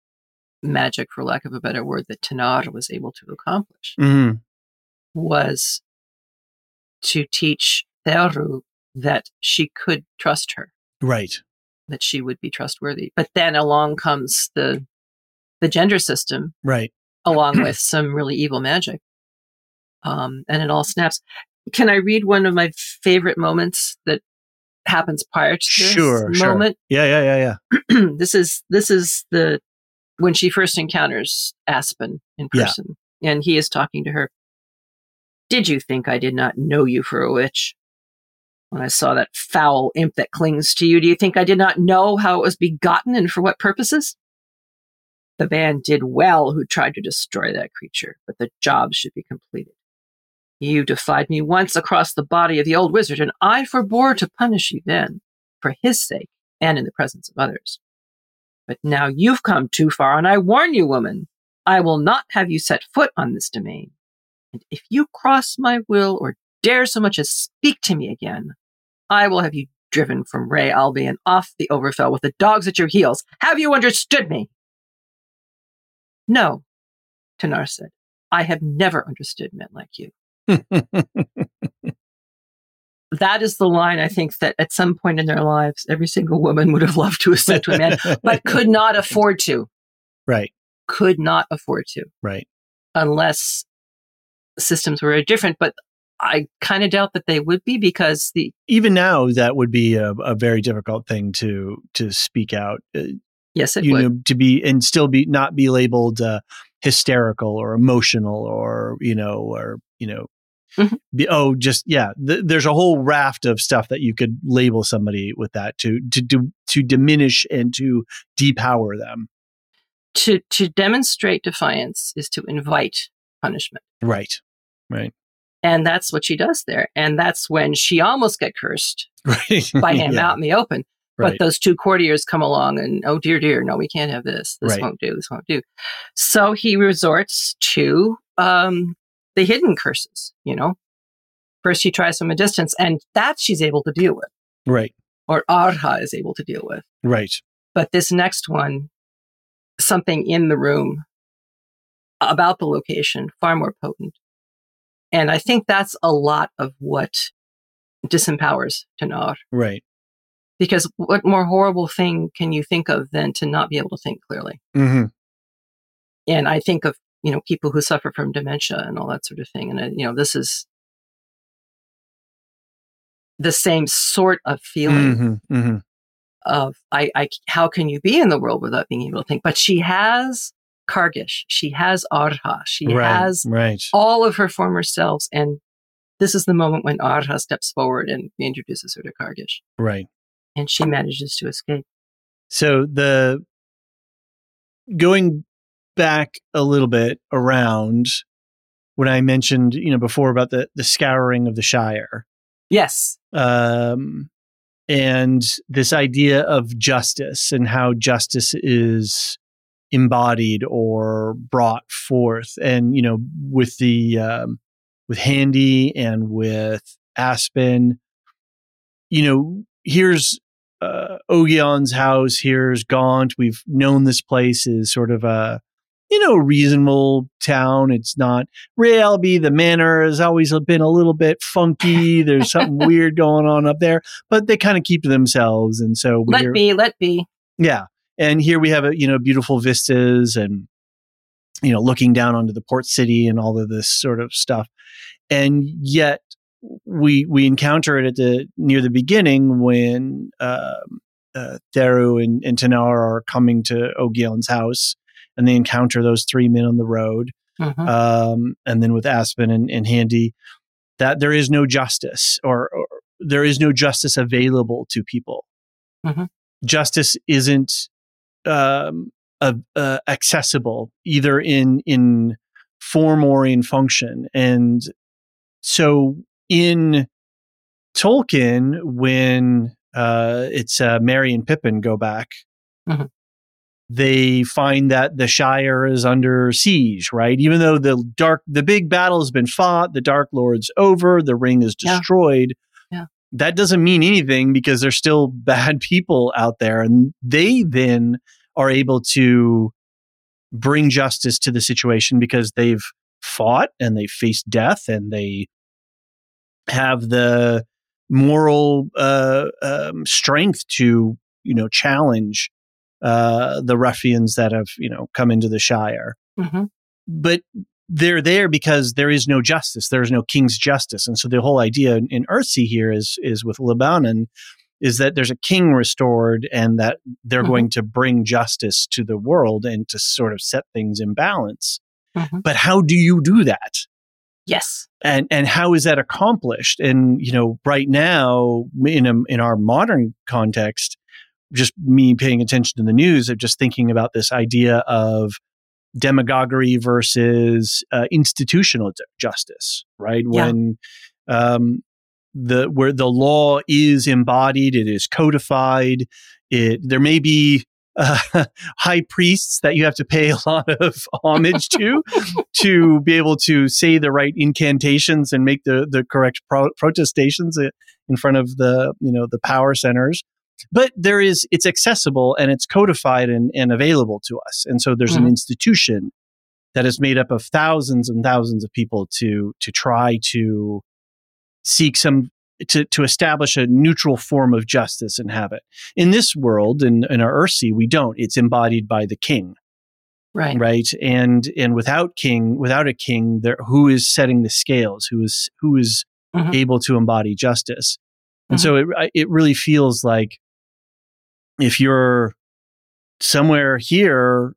magic, for lack of a better word, that Thenard was able to accomplish Mm-hmm. was to teach Theru that she could trust her, Right. that she would be trustworthy. But then along comes the the gender system, Right. along with some really evil magic. Um, and it all snaps. Can I read one of my favorite moments that happens prior to this Sure. Sure. moment? Yeah. Yeah. Yeah. Yeah. this is this is the when she first encounters Aspen in Yeah. person, and he is talking to her. Did you think I did not know you for a witch? When I saw that foul imp that clings to you, do you think I did not know how it was begotten and for what purposes? The band did well who tried to destroy that creature, but the job should be completed. You defied me once across the body of the old wizard, and I forbore to punish you then, for his sake and in the presence of others. But now you've come too far, and I warn you, woman, I will not have you set foot on this domain. And if you cross my will or dare so much as speak to me again, I will have you driven from Ray Alby and off the Overfell with the dogs at your heels. Have you understood me? No, Thenard said. I have never understood men like you. That is the line, I think, that at some point in their lives, every single woman would have loved to have said to a man, but could not afford to. Right. Could not afford to. Right. Unless systems were different. But I kind of doubt that they would be, because the Even now, that would be a, a very difficult thing to to speak out. Uh, yes, it you would. know, to be and still be not be labeled uh, hysterical or emotional or, you know, or, you know, mm-hmm. be, oh, just, yeah, th- there's a whole raft of stuff that you could label somebody with that to, to, to, to diminish and to depower them. To, to demonstrate defiance is to invite punishment. Right. Right. And that's what she does there. And that's when she almost got cursed right. by him yeah. out in the open. But right. those two courtiers come along and, oh, dear, dear, no, we can't have this. This right. won't do. This won't do. So he resorts to um, the hidden curses, you know. First, she tries from a distance, and that she's able to deal with. Right. Or Arha is able to deal with. Right. But this next one, something in the room about the location, far more potent. And I think that's a lot of what disempowers Tanaur. Right. Because what more horrible thing can you think of than to not be able to think clearly? Mm-hmm. And I think of, you know, people who suffer from dementia and all that sort of thing. And, uh, you know, this is the same sort of feeling mm-hmm. Mm-hmm. of, I, I, how can you be in the world without being able to think? But she has Kargish. She has Arha. She right. has right. all of her former selves. And this is the moment when Arha steps forward and introduces her to Kargish. Right. And she manages to escape. So the going back a little bit around when I mentioned, you know, before about the, the scouring of the Shire. Yes. Um, and this idea of justice and how justice is embodied or brought forth. And, you know, with the, um, with Handy and with Aspen, you know, here's uh, Ogion's house, here's Gaunt. We've known this place is sort of a, you know, reasonable town. It's not Realby. The manor has always been a little bit funky. There's something weird going on up there, but they kind of keep to themselves. And so let be, let be. Yeah. And here we have a, you know, beautiful vistas and, you know, looking down onto the port city and all of this sort of stuff. And yet we, we encounter it at the, near the beginning when, um, uh, Theru and, and Tanaur are coming to Ogion's house and they encounter those three men on the road. Mm-hmm. Um, and then with Aspen and, and Handy, that there is no justice or, or there is no justice available to people. Mm-hmm. Justice isn't, um, uh, uh, accessible either in, in form or in function. And so in Tolkien, when, uh, it's, uh, Merry and Pippin go back, mm-hmm. they find that the Shire is under siege, right? Even though the dark, the big battle has been fought, the Dark Lord's over, the ring is destroyed. Yeah. Yeah. That doesn't mean anything because there's still bad people out there. And they then are able to bring justice to the situation because they've fought and they faced death and they have the moral uh, um, strength to, you know, challenge uh, the ruffians that have, you know, come into the Shire. Mm-hmm. But they're there because there is no justice. There is no king's justice. And so the whole idea in, in Earthsea here is, is with Lebanon is that there's a king restored and that they're mm-hmm. going to bring justice to the world and to sort of set things in balance. Mm-hmm. But how do you do that? Yes. And and how is that accomplished? And, you know, right now in a, in our modern context, just me paying attention to the news of just thinking about this idea of demagoguery versus uh, institutional d- justice, right? Yeah. When um, the where the law is embodied, it is codified. It there may be uh, high priests that you have to pay a lot of homage to to be able to say the right incantations and make the the correct pro- protestations in front of the you know the power centers. But there is, it's accessible and it's codified and, and available to us. And so there's mm-hmm. an institution that is made up of thousands and thousands of people to, to try to seek some, to, to establish a neutral form of justice and have it. In this world, in, in our Earthsea, we don't. It's embodied by the king. Right. Right. And, and without king, without a king, there, who is setting the scales? Who is, who is mm-hmm. able to embody justice? And mm-hmm. so it, it really feels like, if you're somewhere here,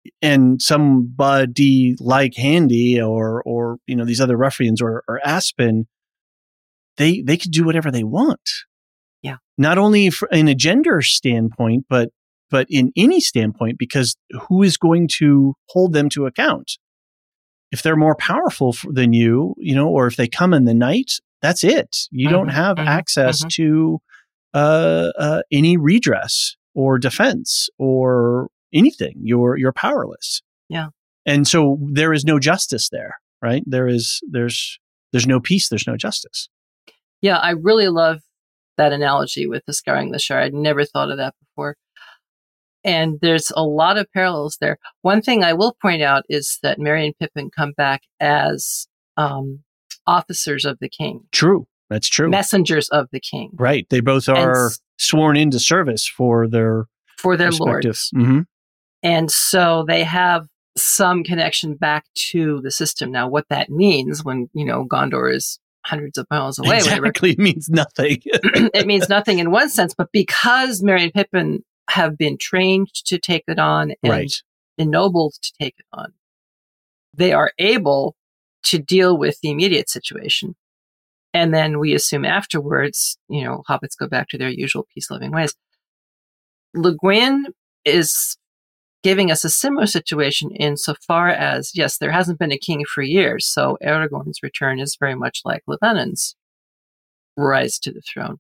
and somebody like Handy or or you know these other ruffians or, or Aspen, they they could do whatever they want. Yeah. Not only for, in a gender standpoint, but but in any standpoint, because who is going to hold them to account? If they're more powerful f- than you, you know, or if they come in the night, that's it. You Mm-hmm, don't have mm-hmm, access mm-hmm. to uh, uh, any redress or defense or anything. You're you're powerless. Yeah. And so there is no justice there, right? There is there's there's no peace. There's no justice. Yeah, I really love that analogy with the Scouring the Shire. I'd never thought of that before. And there's a lot of parallels there. One thing I will point out is that Merry and Pippin come back as um, officers of the king. True. That's true. Messengers of the king. Right. They both are s- sworn into service for their For their respective. lords. Mm-hmm. And so they have some connection back to the system. Now, what that means when, you know, Gondor is hundreds of miles away, Exactly. It means nothing. whatever, it means nothing in one sense. But because Merry and Pippin have been trained to take it on and Right. ennobled to take it on, they are able to deal with the immediate situation. And then we assume afterwards, you know, hobbits go back to their usual peace-loving ways. Le Guin is giving us a similar situation insofar as, yes, there hasn't been a king for years, so Aragorn's return is very much like Llewellyn's rise to the throne.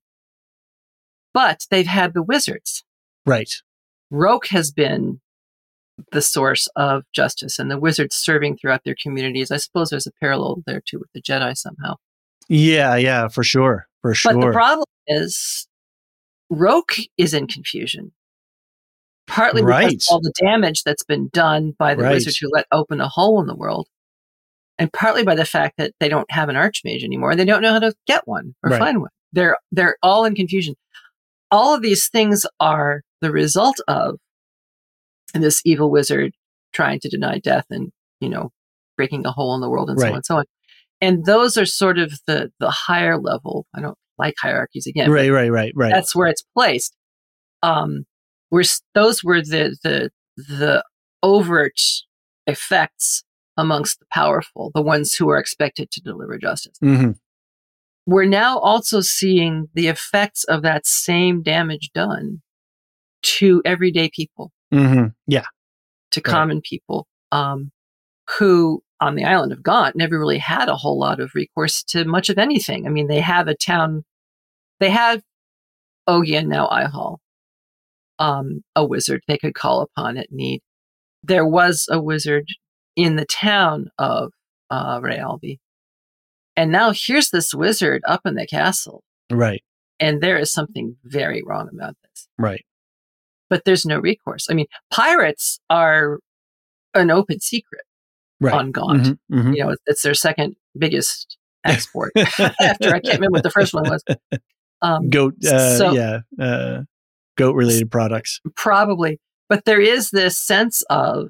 But they've had the wizards. Right. Roke has been the source of justice, and the wizards serving throughout their communities. I suppose there's a parallel there too with the Jedi somehow. Yeah, yeah, for sure. For sure. But the problem is Roke is in confusion. Partly because Right. of all the damage that's been done by the Right. wizards who let open a hole in the world. And partly by the fact that they don't have an archmage anymore. They don't know how to get one or Right. find one. They're they're all in confusion. All of these things are the result of this evil wizard trying to deny death and, you know, breaking a hole in the world and so Right. on and so on. And those are sort of the the higher level. I don't like hierarchies again. but Right, right, right, right. That's where it's placed. Um, where s- those were the the the overt effects amongst the powerful, the ones who are expected to deliver justice. Mm-hmm. We're now also seeing the effects of that same damage done to everyday people, Mm-hmm. Yeah. to Right. common people, um, who on the island of Gaunt never really had a whole lot of recourse to much of anything. I mean, they have a town, they have Ogian, now Ihal, um, a wizard they could call upon at need. There was a wizard in the town of uh, Realby. And now here's this wizard up in the castle, Right. and there is something very wrong about this. Right. But there's no recourse. I mean, pirates are an open secret Right. on Gaunt. Mhm, mhm. You know, it's, it's their second biggest export after, I can't remember what the first one was. Um, Goat. Uh, so- yeah. Uh, goat related products. Probably. But there is this sense of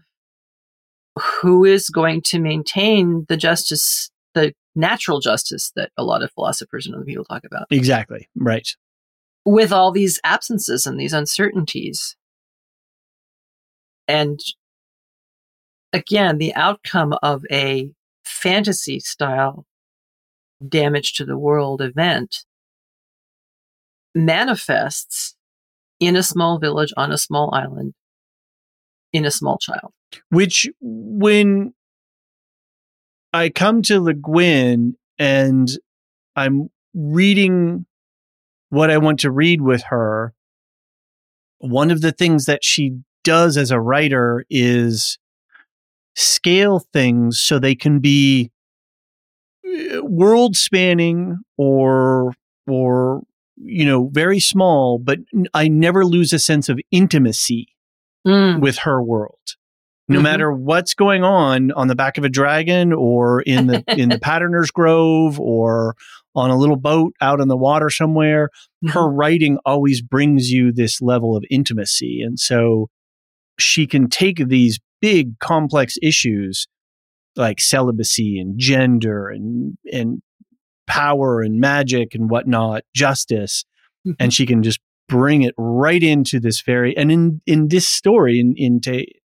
who is going to maintain the justice, the natural justice that a lot of philosophers and other people talk about, Exactly. Right. with all these absences and these uncertainties. And again, the outcome of a fantasy style damage to the world event manifests in a small village on a small island in a small child. Which, when I come to Le Guin and I'm reading what I want to read with her, one of the things that she does as a writer is scale things so they can be world spanning or, or, you know, very small, but I never lose a sense of intimacy Mm. with her world. No Mhm. matter what's going on on the back of a dragon or in the in the Patterner's Grove or on a little boat out on the water somewhere, her writing always brings you this level of intimacy. And so she can take these big complex issues like celibacy and gender and and power and magic and whatnot, justice, and she can just bring it right into this very, and in, in this story, in, in Ta-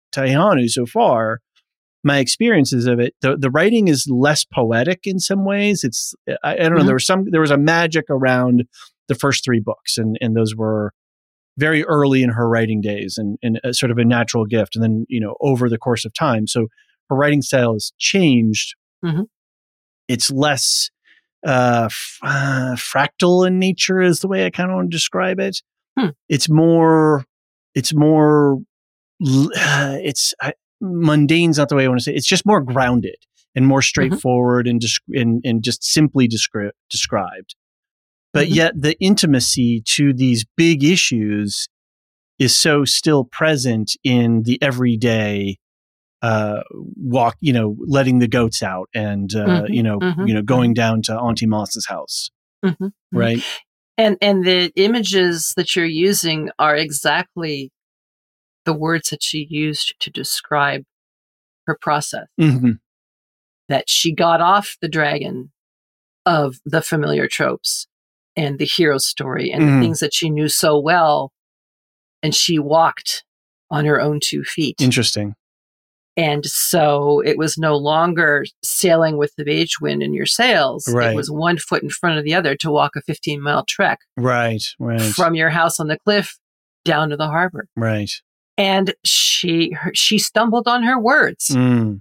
Taihanu so far, my experiences of it, the, the writing is less poetic in some ways. It's, I, I don't know, Mhm. there was some, there was a magic around the first three books, and, and those were very early in her writing days, and, and a sort of a natural gift. And then, you know, over the course of time. So her writing style has changed. Mhm. It's less uh, f- uh, fractal in nature is the way I kind of want to describe it. Hmm. It's more, it's more, l- uh, it's I, mundane's not the way I want to say it. It's just more grounded and more straightforward and, just, and, and just simply descri- described. But Mhm. yet the intimacy to these big issues is so still present in the everyday uh, walk, you know, letting the goats out and, uh, Mhm. you know, Mhm. you know, going down to Auntie Moss's house. Mhm. Mhm. Right. And and the images that you're using are exactly the words that she used to describe her process. Mm-hmm. That she got off the dragon of the familiar tropes and the hero story and Mhm. the things that she knew so well, and she walked on her own two feet. Interesting. And so it was no longer sailing with the mage wind in your sails. Right. It was one foot in front of the other to walk a fifteen mile trek Right. Right. from your house on the cliff down to the harbor. right. And she her, she stumbled on her words, Mm.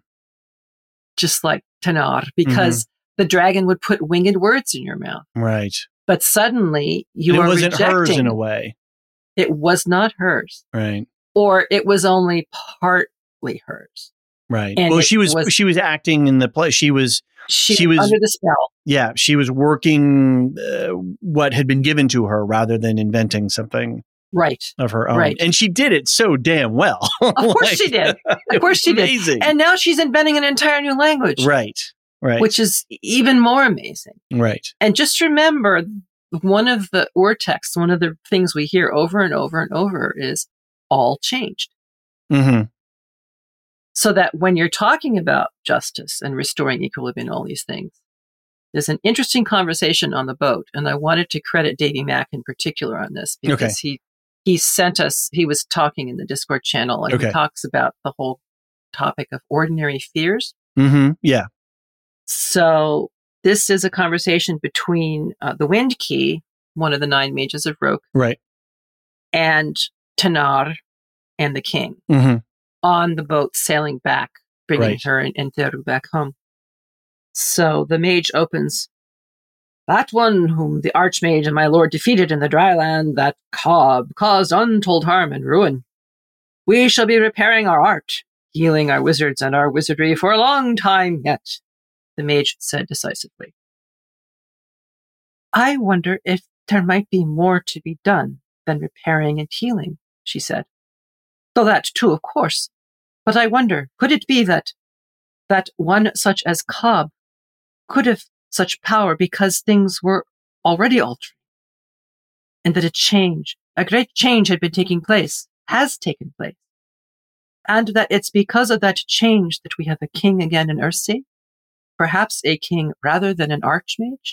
just like Tanar, because the dragon would put winged words in your mouth. Right. But suddenly you And it are wasn't rejecting. hers in a way. It was not hers, Right. or it was only partly hers. Right. And well, it she was, was- she was acting in the play. She was, She, She was was- under the spell. yeah, she was working uh, what had been given to her rather than inventing something Right. of her own. Right. And she did it so damn well. Of course she did. Of course she did. Amazing. And now she's inventing an entire new language, Right. Right. which is even more amazing. right. And just remember, one of the Ur texts, one of the things we hear over and over and over is all changed. Mm-hmm. So that when you're talking about justice and restoring equilibrium and all these things, there's an interesting conversation on the boat. And I wanted to credit Davey Mack in particular on this because Okay. he he sent us, he was talking in the Discord channel, and Okay. he talks about the whole topic of ordinary fears. Mm-hmm. Yeah. So this is a conversation between uh, the Wind Key, one of the nine mages of Roke, Right. and Tanar and the king Mm-hmm. on the boat sailing back, bringing Right. her and, and Theru back home. So the mage opens, that one whom the archmage and my lord defeated in the dry land, that Cobb, caused untold harm and ruin. We shall be repairing our art, healing our wizards and our wizardry for a long time yet, the mage said decisively. I wonder if there might be more to be done than repairing and healing, she said. Though that too, of course. But I wonder, could it be that that one such as Cobb could have such power because things were already altering, and that a change, a great change had been taking place, has taken place, and that it's because of that change that we have a king again in Earthsea, perhaps a king rather than an archmage?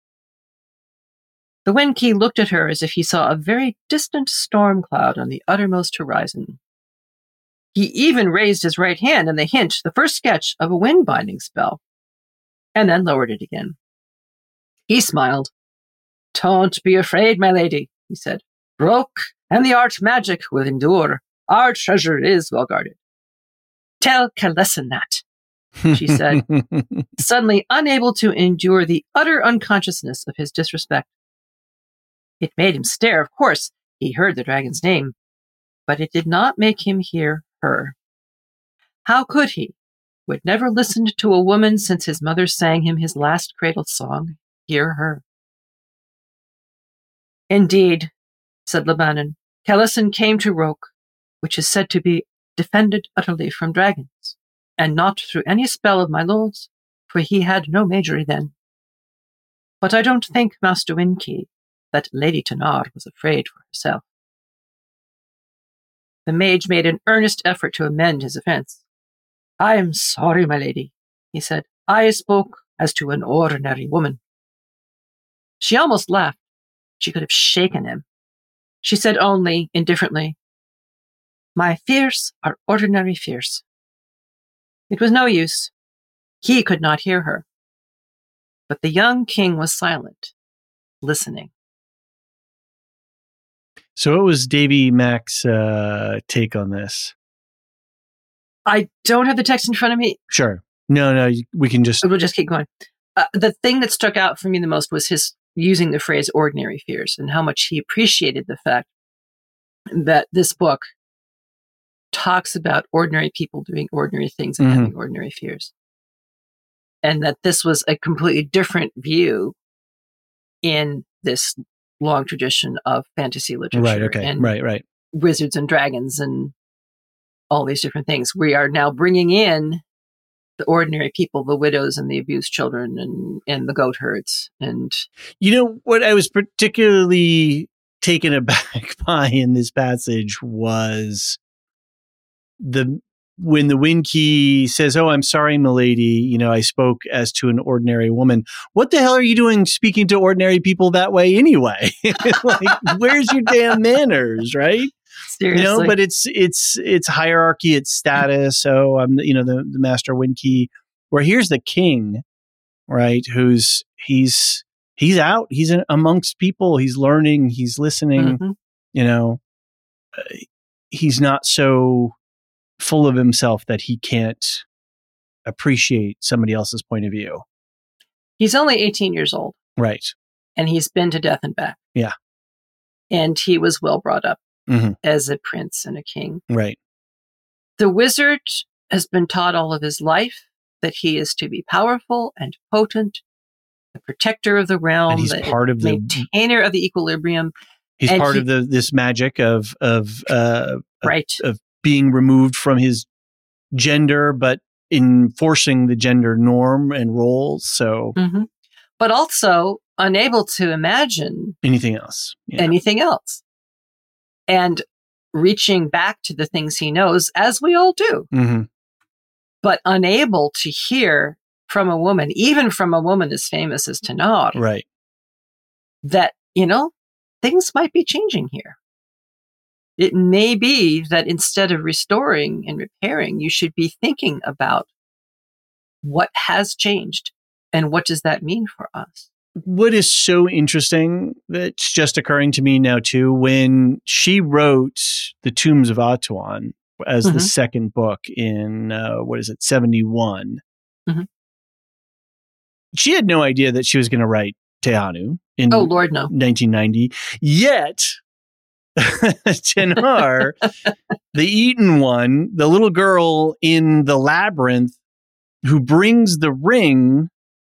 The Wind Key looked at her as if he saw a very distant storm cloud on the uttermost horizon. He even raised his right hand in the hint, the first sketch of a wind binding spell, and then lowered it again. He smiled. Don't be afraid, my lady, he said. Roke and the art magic will endure. Our treasure is well guarded. Tell Kalessin that, she said, suddenly unable to endure the utter unconsciousness of his disrespect. It made him stare, of course. He heard the dragon's name, but it did not make him hear her. How could he, who had never listened to a woman since his mother sang him his last cradle song, hear her? Indeed, said Lebanon, Kalessin came to Roke, which is said to be defended utterly from dragons, and not through any spell of my lord's, for he had no magery then. But I don't think, Master Windkey, that Lady Tanar was afraid for herself. The mage made an earnest effort to amend his offense. I am sorry, my lady, he said. I spoke as to an ordinary woman. She almost laughed. She could have shaken him. She said only, indifferently, My fears are ordinary fears. It was no use. He could not hear her. But the young king was silent, listening. So what was Davy Mack's uh, take on this? I don't have the text in front of me. Sure. No, no, we can just... We'll just keep going. Uh, the thing that stuck out for me the most was his using the phrase ordinary fears and how much he appreciated the fact that this book talks about ordinary people doing ordinary things and mm-hmm. having ordinary fears. And that this was a completely different view in this long tradition of fantasy literature. Right, okay, and right, right. wizards and dragons and all these different things. We are now bringing in the ordinary people, the widows and the abused children and, and the goat herds. And you know, what I was particularly taken aback by in this passage was the when the Wind Key says, "Oh, I'm sorry, milady, you know, I spoke as to an ordinary woman." What the hell are you doing speaking to ordinary people that way anyway? Like, where's your damn manners, right? Seriously. You know, but it's it's it's hierarchy, it's status. So I'm, you know, the, the Master Wind Key, where here's the king, right? Who's he's he's out, he's in, amongst people, he's learning, he's listening. Mm-hmm. You know, uh, he's not so full of himself that he can't appreciate somebody else's point of view. He's only eighteen years old. Right. And he's been to death and back. Yeah. And he was well brought up mm-hmm. as a prince and a king. Right. The wizard has been taught all of his life that he is to be powerful and potent, the protector of the realm, and he's the part of the maintainer of the equilibrium. He's and part he, of the this magic of of uh right. of, of being removed from his gender, but enforcing the gender norm and roles. So, mm-hmm. but also unable to imagine anything else, you know? anything else, and reaching back to the things he knows, as we all do, mm-hmm. but unable to hear from a woman, even from a woman as famous as Thenard, right? That, you know, things might be changing here. It may be that instead of restoring and repairing, you should be thinking about what has changed and what does that mean for us. What is so interesting that's just occurring to me now too, when she wrote The Tombs of Atuan as mm-hmm. the second book in, uh, what is it, seventy-one, mm-hmm. she had no idea that she was going to write Te Anau in oh, Lord, no. nineteen ninety. Yet, Thenard, the eaten one, the little girl in the labyrinth who brings the ring,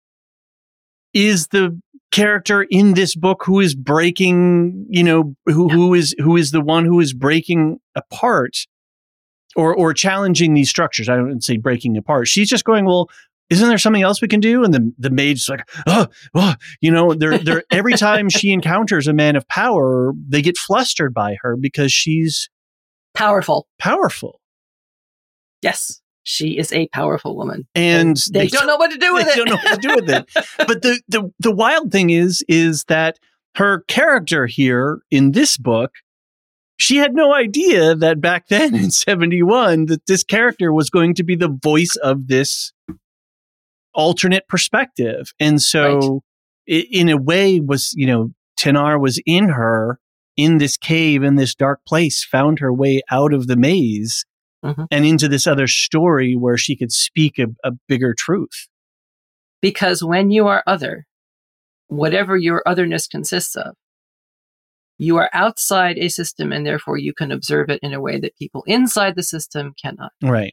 is the character in this book who is breaking, you know, who, yeah. who is who is the one who is breaking apart or or challenging these structures. I don't say breaking apart. She's just going, well, isn't there something else we can do? And the the maid's like, oh, oh, you know, they're they're every time she encounters a man of power, they get flustered by her because she's powerful. Powerful. Yes. She is a powerful woman. And, and they, they don't know what to do with they it. They don't know what to do with it. But the, the the wild thing is, is that her character here in this book, she had no idea that back then in seventy-one, that this character was going to be the voice of this alternate perspective. And so right. it, in a way was, you know, Thenard was in her, in this cave, in this dark place, found her way out of the maze mm-hmm. and into this other story where she could speak a, a bigger truth. Because when you are other, whatever your otherness consists of, you are outside a system and therefore you can observe it in a way that people inside the system cannot. Right.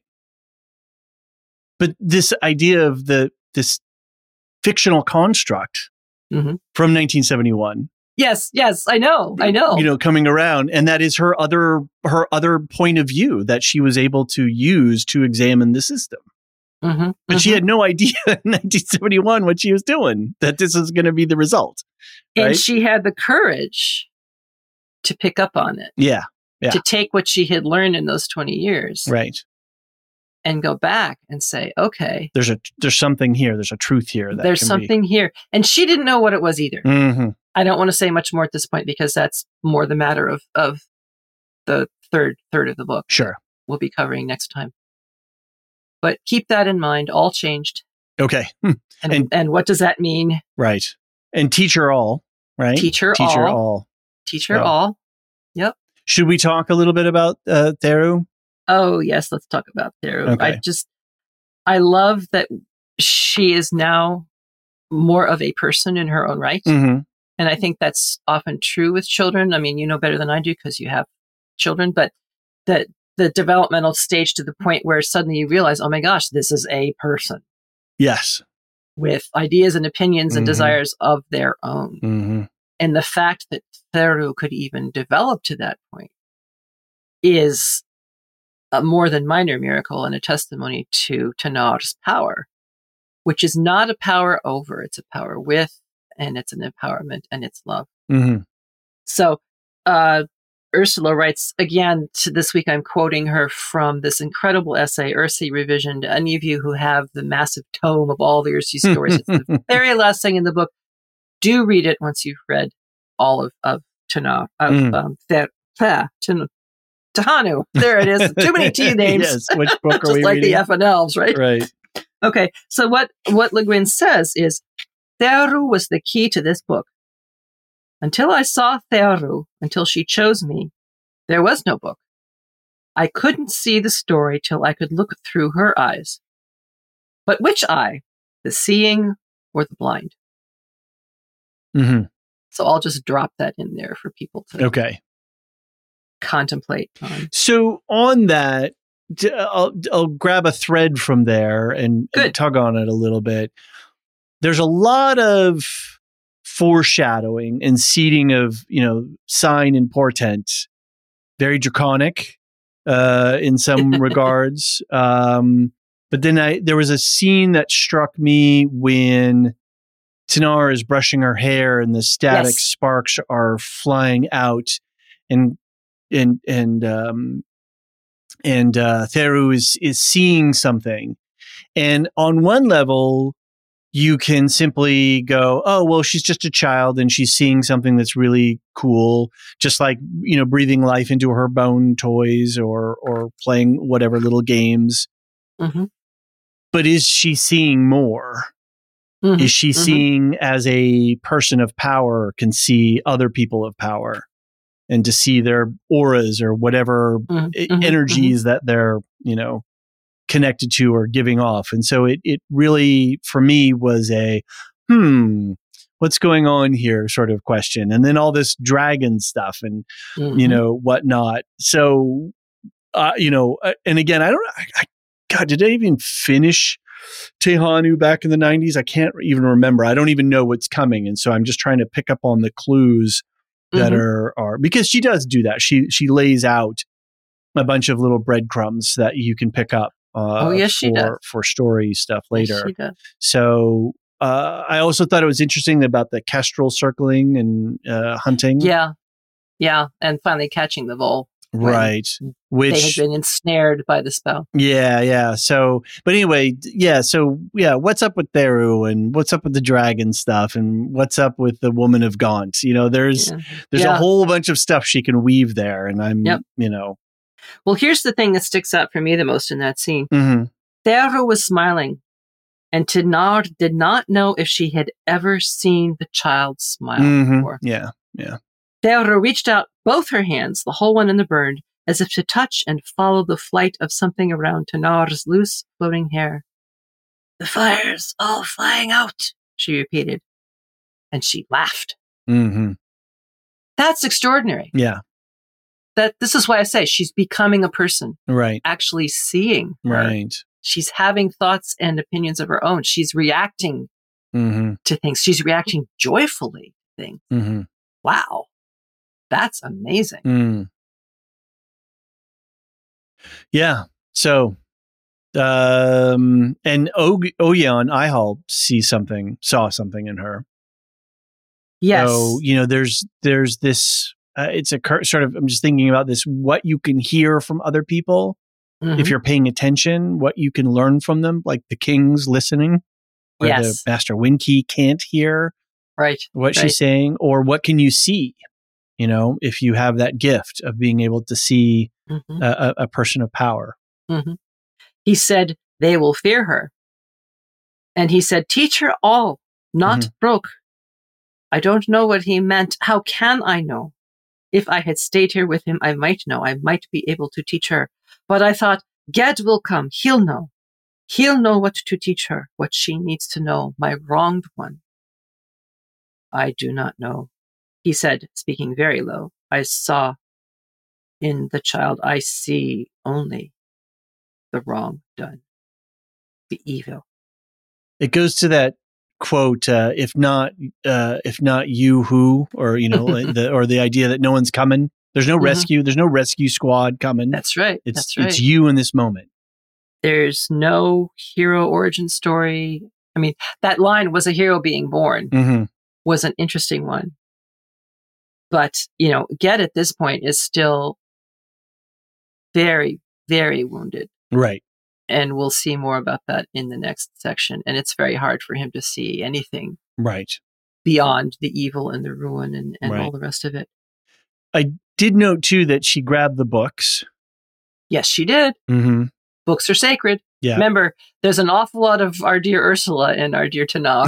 But this idea of the this fictional construct mm-hmm. from nineteen seventy-one. Yes, yes, I know, I know. You know, coming around, and that is her other her other point of view that she was able to use to examine the system. Mm-hmm, but mm-hmm. she had no idea in nineteen seventy-one what she was doing, that this is going to be the result. And right? she had the courage to pick up on it. Yeah, yeah. To take what she had learned in those twenty years. Right. And go back and say, okay. There's a there's something here. There's a truth here. That there's something be... here. And she didn't know what it was either. Mm-hmm. I don't want to say much more at this point because that's more the matter of, of the third third of the book. Sure. We'll be covering next time. But keep that in mind. All changed. Okay. And, And- and what does that mean? Right. And teacher all, right? Teacher Teacher all. all. Teacher Yeah. all. Yep. Should we talk a little bit about uh, Theru? Oh, yes. Let's talk about Theru. Okay. I just, I love that she is now more of a person in her own right. Mm-hmm. And I think that's often true with children. I mean, you know better than I do because you have children, but that the developmental stage to the point where suddenly you realize, oh my gosh, this is a person Yes. with ideas and opinions and Mhm. desires of their own. Mm-hmm. And the fact that Theru could even develop to that point is a more than minor miracle and a testimony to Tanar's power, which is not a power over, it's a power with, and it's an empowerment and it's love. Mm-hmm. So, uh, Ursula writes again to this week. I'm quoting her from this incredible essay, Ursi Revision. To any of you who have the massive tome of all the Ursi stories, it's the very last thing in the book. Do read it once you've read all of, of Tanar, of Mm. um, Ther- Tha- Tan- Tahanu. There it is. Too many T names. Yes. Which book are Just we like reading? the F and Elves, right? Right. Okay. So what, what Le Guin says is, Theru was the key to this book. Until I saw Theru, until she chose me, there was no book. I couldn't see the story till I could look through her eyes. But which eye? The seeing or the blind? Mm-hmm. So I'll just drop that in there for people to Okay. contemplate on. So on that, d- I'll, I'll grab a thread from there and, and Good. tug on it a little bit. There's a lot of foreshadowing and seeding of, you know, sign and portent. Very draconic uh, in some regards. Um, but then I there was a scene that struck me when Tanar is brushing her hair and the static Yes. sparks are flying out, and and and um, and uh, Theru is is seeing something, and on one level, you can simply go, oh, well, she's just a child and she's seeing something that's really cool, just like, you know, breathing life into her bone toys or or playing whatever little games. Mm-hmm. But is she seeing more? Mm-hmm. Is she Mhm. seeing as a person of power can see other people of power and to see their auras or whatever Mhm, e- mhm, energies that they're, you know, connected to or giving off. And so it, it really, for me, was a, hmm, what's going on here sort of question. And then all this dragon stuff and, Mhm. you know, whatnot. So, uh, you know, uh, and again, I don't, I, I, God, did I even finish Tehanu back in the nineties? I can't even remember. I don't even know what's coming. And so I'm just trying to pick up on the clues that Mhm. are, are, because she does do that. She, she lays out a bunch of little breadcrumbs that you can pick up. Uh, Oh, yes, she for, does. for story stuff Yes, later. she does. So uh, I also thought it was interesting about the kestrel circling and uh, hunting. Yeah. Yeah. And finally catching the vole. when Right. They had Which, been ensnared by the spell. yeah, yeah. So, but anyway, d- yeah. So, yeah, what's up with Theru and what's up with the dragon stuff and what's up with the woman of Gaunt? You know, there's, Yeah. there's a Yeah. whole bunch of stuff she can weave there. And I'm, Yep. you know, Well, here's the thing that sticks out for me the most in that scene. mhm. Theru was smiling, and Tanar did not know if she had ever seen the child smile Mhm. before. Yeah. Theru reached out both her hands, the whole one and the burned, as if to touch and follow the flight of something around Tanar's loose, floating hair. The fire's all flying out, she repeated, and she laughed. hmm That's extraordinary. Yeah. That this is why I say she's becoming a person, Right. actually seeing her. Right. She's having thoughts and opinions of her own. She's reacting hmm to things. She's reacting joyfully to things. hmm Wow. That's amazing. Mm. Yeah. So, um, and Og- Oyeon Ihal sees something, saw something in her. Yes. So, you know, there's, there's this, uh, it's a cur- sort of, I'm just thinking about this, what you can hear from other people. Mhm. If you're paying attention, what you can learn from them, like the king's listening, where Yes. the Master Winky can't hear Right. what Right. she's saying, or what can you see? you know, if you have that gift of being able to see Mm-hmm. a, a person of power. Mm-hmm. He said, they will fear her. And he said, teach her all, not Mhm. broke. I don't know what he meant. How can I know? If I had stayed here with him, I might know. I might be able to teach her. But I thought, Ged will come. He'll know. He'll know what to teach her, what she needs to know, my wronged one. I do not know. He said, speaking very low, I saw in the child, I see only the wrong done, the evil. It goes to that quote, uh, if not, uh, if not you, who, or, you know, the, or the idea that no one's coming. There's no Mhm. rescue. There's no rescue squad coming. That's right. It's, That's right. it's you in this moment. There's no hero origin story. I mean, that line was a hero being born Mm-hmm. was an interesting one. But, you know, Ged at this point is still very, very wounded. Right. And we'll see more about that in the next section. And it's very hard for him to see anything Right. beyond the evil and the ruin and, and Right. all the rest of it. I did note too that she grabbed the books. Yes, she did. Mm-hmm. Books are sacred. Yeah. Remember, there's an awful lot of Our Dear Ursula in Our Dear Tanakh.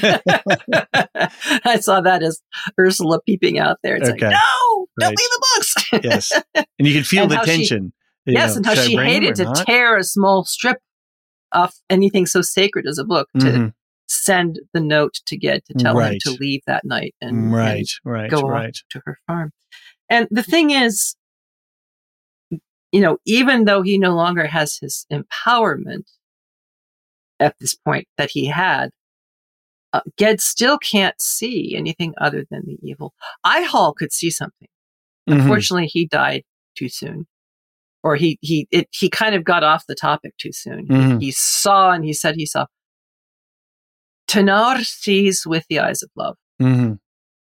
I saw that as Ursula peeping out there. It's Okay. like, no, don't Right. leave the books. Yes. And you can feel And the how she- tension. You yes, know, and how should I she bring them hated or to not? tear a small strip off anything so sacred as a book to Mhm. send the note to Ged to tell Right. him to leave that night and, Right. and Right. go right. off to her farm. And the thing is, you know, even though he no longer has his empowerment at this point that he had, uh, Ged still can't see anything other than the evil. Ihal could see something. Mhm. Unfortunately, he died too soon. Or he he it, he kind of got off the topic too soon. Mhm. He, he saw and he said he saw. Tanar sees with the eyes of love. Mhm.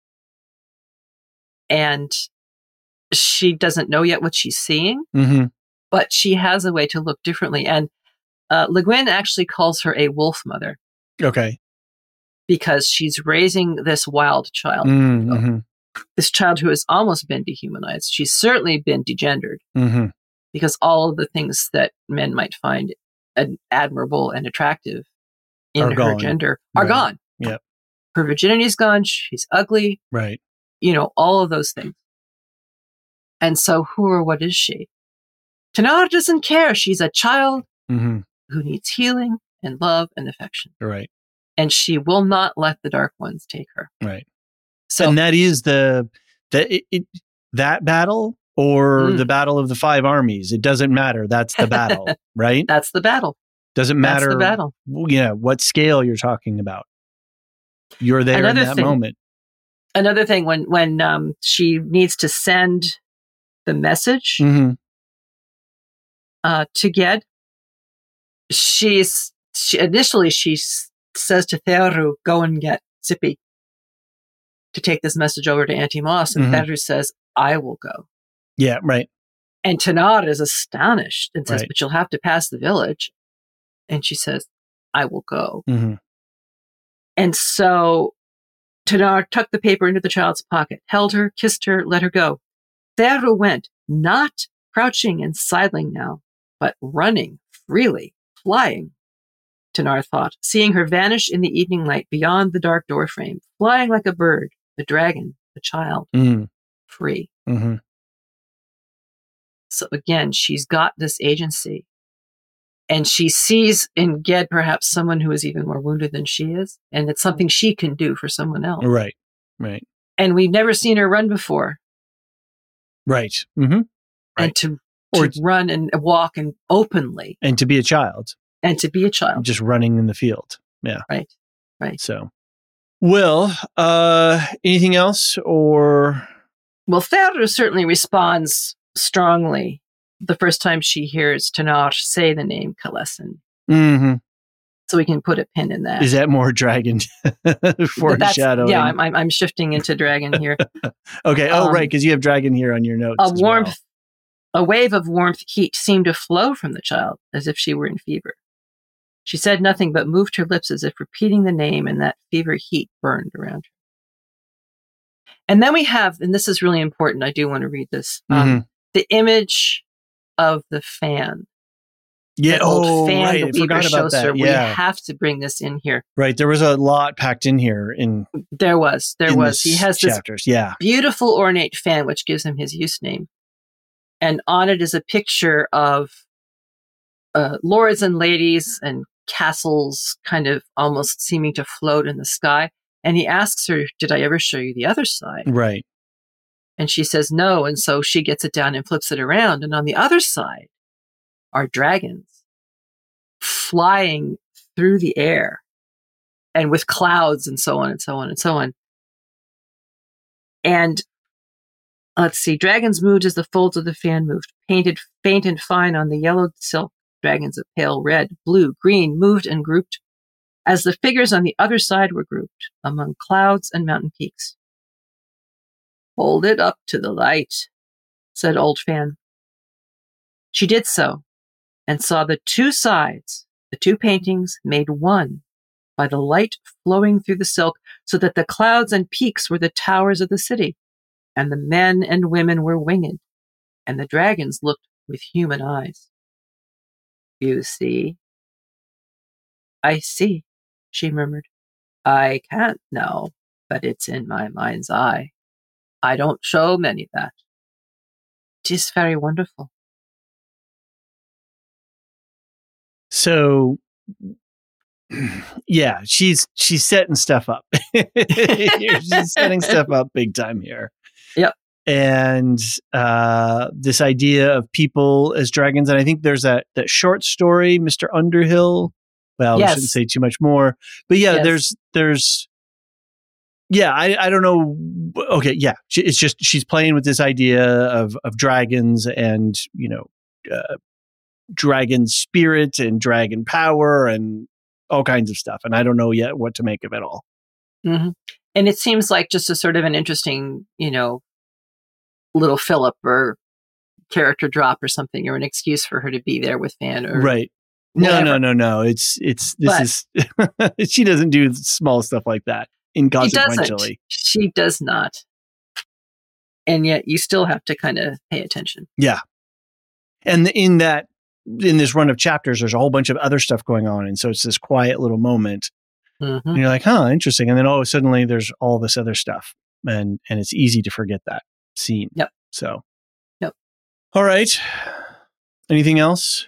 And she doesn't know yet what she's seeing, Mhm. but she has a way to look differently. And uh, Le Guin actually calls her a wolf mother Okay. because she's raising this wild child, Mm-hmm. this child who has almost been dehumanized. She's certainly been degendered Mm-hmm. because all of the things that men might find ad- admirable and attractive in Are her gone. gender are Right. gone. Yep. Her virginity's gone. She's ugly. Right. You know, all of those things. And so who or what is she? Tanar doesn't care. She's a child Mm-hmm. who needs healing and love and affection. Right. And she will not let the dark ones take her. Right. So And that is the that it, it that battle or Mm. the battle of the five armies. It doesn't matter. That's the battle, right? that's the battle. Doesn't That's matter. the battle. Yeah, what scale you're talking about. You're there Another in that thing- moment. Another thing, when when um, she needs to send the message Mm-hmm. uh, to Ged, she's she, initially she s- says to Theoru, "Go and get Zippy to take this message over to Auntie Moss," and Mhm. Theoru says, "I will go." Yeah. Right. And Tanar is astonished and says, Right. "But you'll have to pass the village." And she says, "I will go." Mm-hmm. And so Tanar tucked the paper into the child's pocket, held her, kissed her, let her go. Theoru went, not crouching and sidling now, but running freely, flying. Tanar thought, seeing her vanish in the evening light beyond the dark doorframe, flying like a bird, the dragon, the child, Mm-hmm. free. Mm-hmm. So again, she's got this agency. And she sees in Ged perhaps someone who is even more wounded than she is. And it's something she can do for someone else. Right. Right. And we've never seen her run before. Right. Mm-hmm. Right. And to, Or- to run and walk and openly And to be a child, and to be a child. just running in the field. Yeah. Right. Right. So, well, uh, anything else or? Well, Theodoru certainly responds strongly the first time she hears Tanar say the name Kalesin. Mm-hmm. So we can put a pin in that. Is that more dragon That's- foreshadowing? Yeah, I'm, I'm, I'm shifting into dragon here. Okay. Oh, Um, right. Because you have dragon here on your notes. A as warmth, well. a wave of warmth heat seemed to flow from the child as if she were in fever. She said nothing but moved her lips as if repeating the name, and that fever heat burned around her. And then we have, and this is really important, I do want to read this, um, Mm-hmm. the image of the fan. Yeah. The old Oh, fan, right. the I Weaver forgot about Chaucer. that. We Yeah. have to bring this in here. Right. There was a lot packed in here in There was. There in was. He this has this chapters. Yeah. beautiful ornate fan, which gives him his use name. And on it is a picture of uh, lords and ladies and castles kind of almost seeming to float in the sky. And he asks her, did I ever show you the other side? Right. And she says no. And so she gets it down and flips it around. And on the other side are dragons flying through the air and with clouds and so on and so on and so on. And let's see, dragons moved as the folds of the fan moved, painted faint and fine on the yellow silk. Dragons of pale red, blue, green moved and grouped as the figures on the other side were grouped among clouds and mountain peaks. Hold it up to the light, said Old Fan. She did so and saw the two sides, the two paintings made one by the light flowing through the silk, so that the clouds and peaks were the towers of the city, and the men and women were winged, and the dragons looked with human eyes. You see? I see, she murmured. I can't now, but it's in my mind's eye. I don't show many that. It is very wonderful. So, yeah, she's she's setting stuff up. She's setting stuff up big time here. Yep. And uh, this idea of people as dragons, and I think there's that that short story, Mister Underhill. Well, Yes. I shouldn't say too much more, but yeah, Yes. there's there's. Yeah, I, I don't know. Okay, yeah, she, it's just she's playing with this idea of of dragons and you know, uh, dragon spirit and dragon power and all kinds of stuff, and I don't know yet what to make of it all. Mm-hmm. And it seems like just a sort of an interesting, you know, little Philip or character drop or something, or an excuse for her to be there with Fan. Or Right? No, whatever. no, no, no. It's it's this But- is she doesn't do small stuff like that She doesn't. inconsequentially. She does not. And yet you still have to kind of pay attention. Yeah, and in that in this run of chapters, there's a whole bunch of other stuff going on, and so it's this quiet little moment. Mm-hmm. And you're like, huh, interesting. And then, oh, suddenly there's all this other stuff. And and it's easy to forget that scene. Yep. So. Yep. All right. Anything else?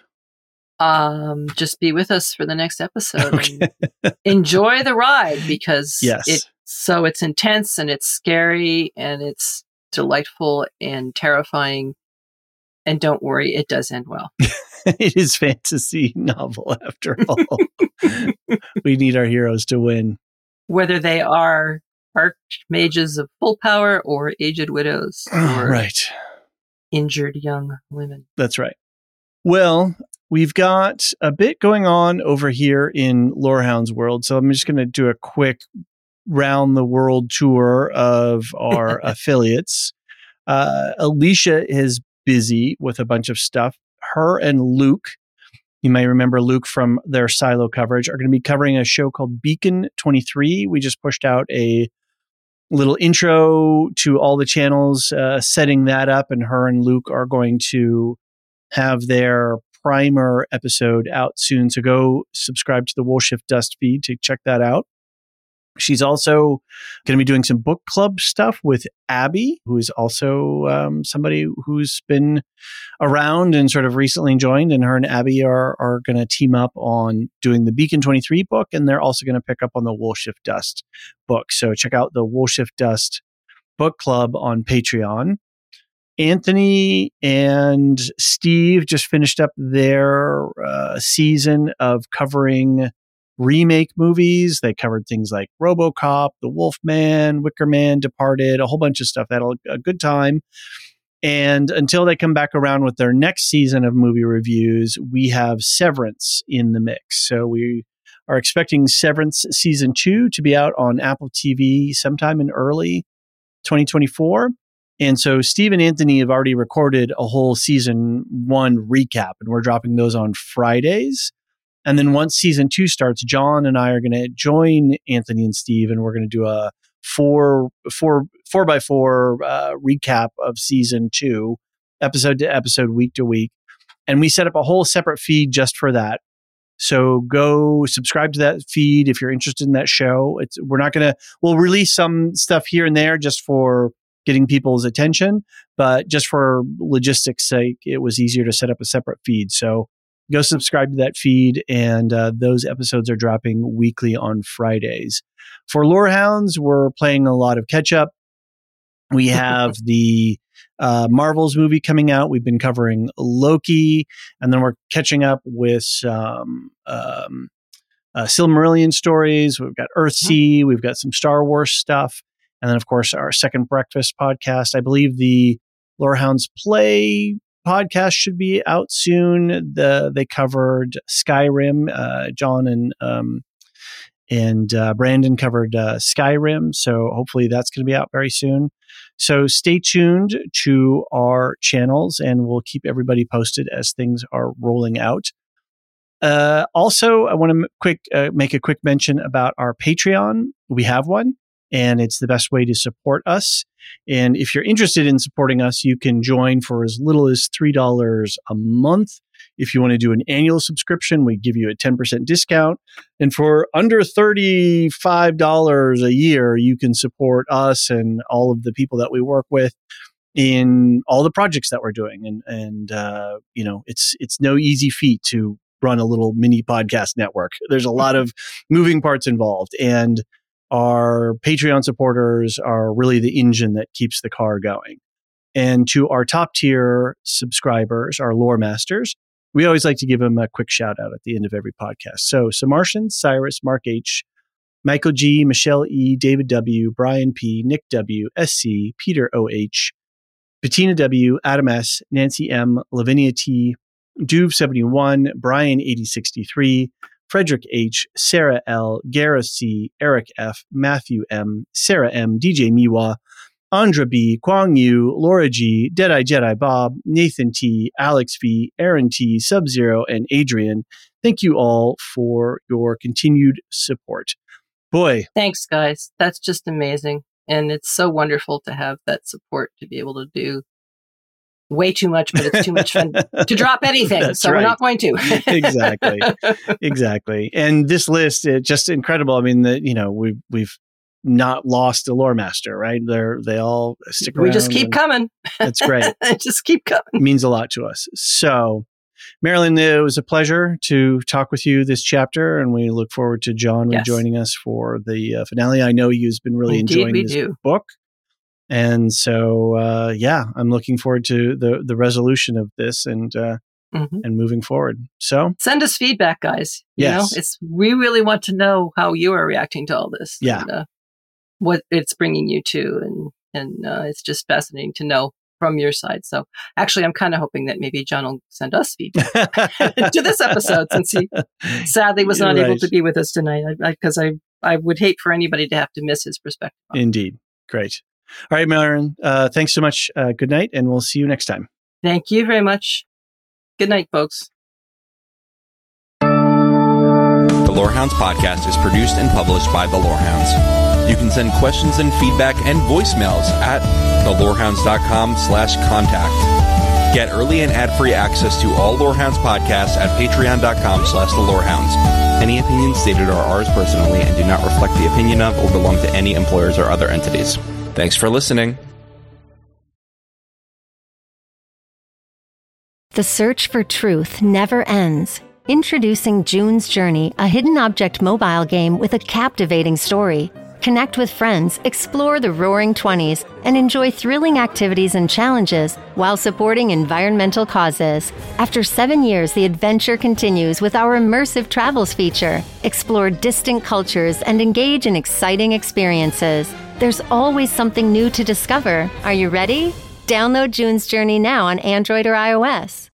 Um, just be with us for the next episode Okay. and enjoy the ride, because Yes. it, so it's intense and it's scary and it's delightful and terrifying. And don't worry, it does end well. It is fantasy novel after all. We need our heroes to win. Whether they are archmages of full power or aged widows or Right. injured young women. That's right. Well, we've got a bit going on over here in Lorehound's world. So I'm just going to do a quick round the world tour of our affiliates. Uh, Alicia is busy with a bunch of stuff. Her and Luke, you may remember Luke from their Silo coverage, are going to be covering a show called Beacon twenty-three. We just pushed out a little intro to all the channels, uh, setting that up, and her and Luke are going to have their primer episode out soon. So go subscribe to the Woolshift Dust feed to check that out. She's also going to be doing some book club stuff with Abby, who is also um, somebody who's been around and sort of recently joined. And her and Abby are are going to team up on doing the Beacon twenty-three book, and they're also going to pick up on the Woolshift Dust book. So check out the Woolshift Dust book club on Patreon. Anthony and Steve just finished up their uh, season of covering remake movies. They covered things like RoboCop, The Wolfman, Wicker Man, Departed, a whole bunch of stuff. They had a, a good time. And until they come back around with their next season of movie reviews, we have Severance in the mix. So we are expecting Severance season two to be out on Apple T V sometime in early twenty twenty-four. And so Steve and Anthony have already recorded a whole season one recap, and we're dropping those on Fridays. And then once season two starts, John and I are going to join Anthony and Steve, and we're going to do a four, four, four by four uh, recap of season two, episode to episode, week to week. And we set up a whole separate feed just for that. So go subscribe to that feed if you're interested in that show. It's, we're not going to, we'll release some stuff here and there just for getting people's attention, but just for logistics sake, it was easier to set up a separate feed. So go subscribe to that feed, and uh, those episodes are dropping weekly on Fridays. For Lorehounds, we're playing a lot of catch up. We have the uh, Marvels movie coming out. We've been covering Loki, and then we're catching up with some um, uh, Silmarillion stories. We've got Earthsea. We've got some Star Wars stuff. And then, of course, our Second Breakfast podcast. I believe the Lorehounds Play podcast should be out soon. The, they covered Skyrim. Uh, John and um, and uh, Brandon covered uh, Skyrim. So hopefully that's going to be out very soon. So stay tuned to our channels, and we'll keep everybody posted as things are rolling out. Uh, also, I want to m- quick uh, make a quick mention about our Patreon. We have one, and it's the best way to support us. And if you're interested in supporting us, you can join for as little as three dollars a month. If you want to do an annual subscription, we give you a ten percent discount. And for under thirty-five dollars a year, you can support us and all of the people that we work with in all the projects that we're doing. And, and uh, you know, it's it's no easy feat to run a little mini podcast network. There's a lot of moving parts involved. And our Patreon supporters are really the engine that keeps the car going. And to our top tier subscribers, our lore masters, we always like to give them a quick shout out at the end of every podcast. So Samartian, Cyrus, Mark H, Michael G, Michelle E, David W, Brian P, Nick W, S C, Peter O H, Bettina W, Adam S, Nancy M, Lavinia T, Duve seventy-one, Brian eighty sixty-three, Frederick H, Sarah L, Gareth C, Eric F, Matthew M, Sarah M, D J Miwa, Andra B, Kwang Yu, Laura G, Deadeye Jedi Bob, Nathan T, Alex V, Aaron T, Sub-Zero, and Adrian. Thank you all for your continued support. Boy. Thanks, guys. That's just amazing. And it's so wonderful to have that support to be able to do way too much, but it's too much fun to drop anything. That's so right. We're not going to. Exactly. Exactly. And this list, it's just incredible. I mean, the, you know, we've, we've not lost a lore master, right? They're, they all stick around. We just keep coming. That's great. Just keep coming. It means a lot to us. So, Marilyn, it was a pleasure to talk with you this chapter, and we look forward to John yes. rejoining us for the uh, finale. I know you've been really Indeed, enjoying we this do. book. And so, uh, yeah, I'm looking forward to the, the resolution of this and uh, mm-hmm. and moving forward. So send us feedback, guys. You yes. know, it's we really want to know how you are reacting to all this. Yeah. And, uh, what it's bringing you to. And, and uh, it's just fascinating to know from your side. So actually, I'm kind of hoping that maybe John will send us feedback to this episode, since he sadly was not right. able to be with us tonight. Because I, I, I would hate for anybody to have to miss his perspective. Indeed. Great. All right, Marilyn, uh, thanks so much. Uh, good night, and we'll see you next time. Thank you very much. Good night, folks. The Lorehounds podcast is produced and published by The Lorehounds. You can send questions and feedback and voicemails at thelorehounds.com slash contact. Get early and ad-free access to all Lorehounds podcasts at patreon.com slash the Lorehounds. Any opinions stated are ours personally and do not reflect the opinion of or belong to any employers or other entities. Thanks for listening. The search for truth never ends. Introducing June's Journey, a hidden object mobile game with a captivating story. Connect with friends, explore the Roaring Twenties, and enjoy thrilling activities and challenges while supporting environmental causes. After seven years, the adventure continues with our immersive travels feature. Explore distant cultures and engage in exciting experiences. There's always something new to discover. Are you ready? Download June's Journey now on Android or iOS.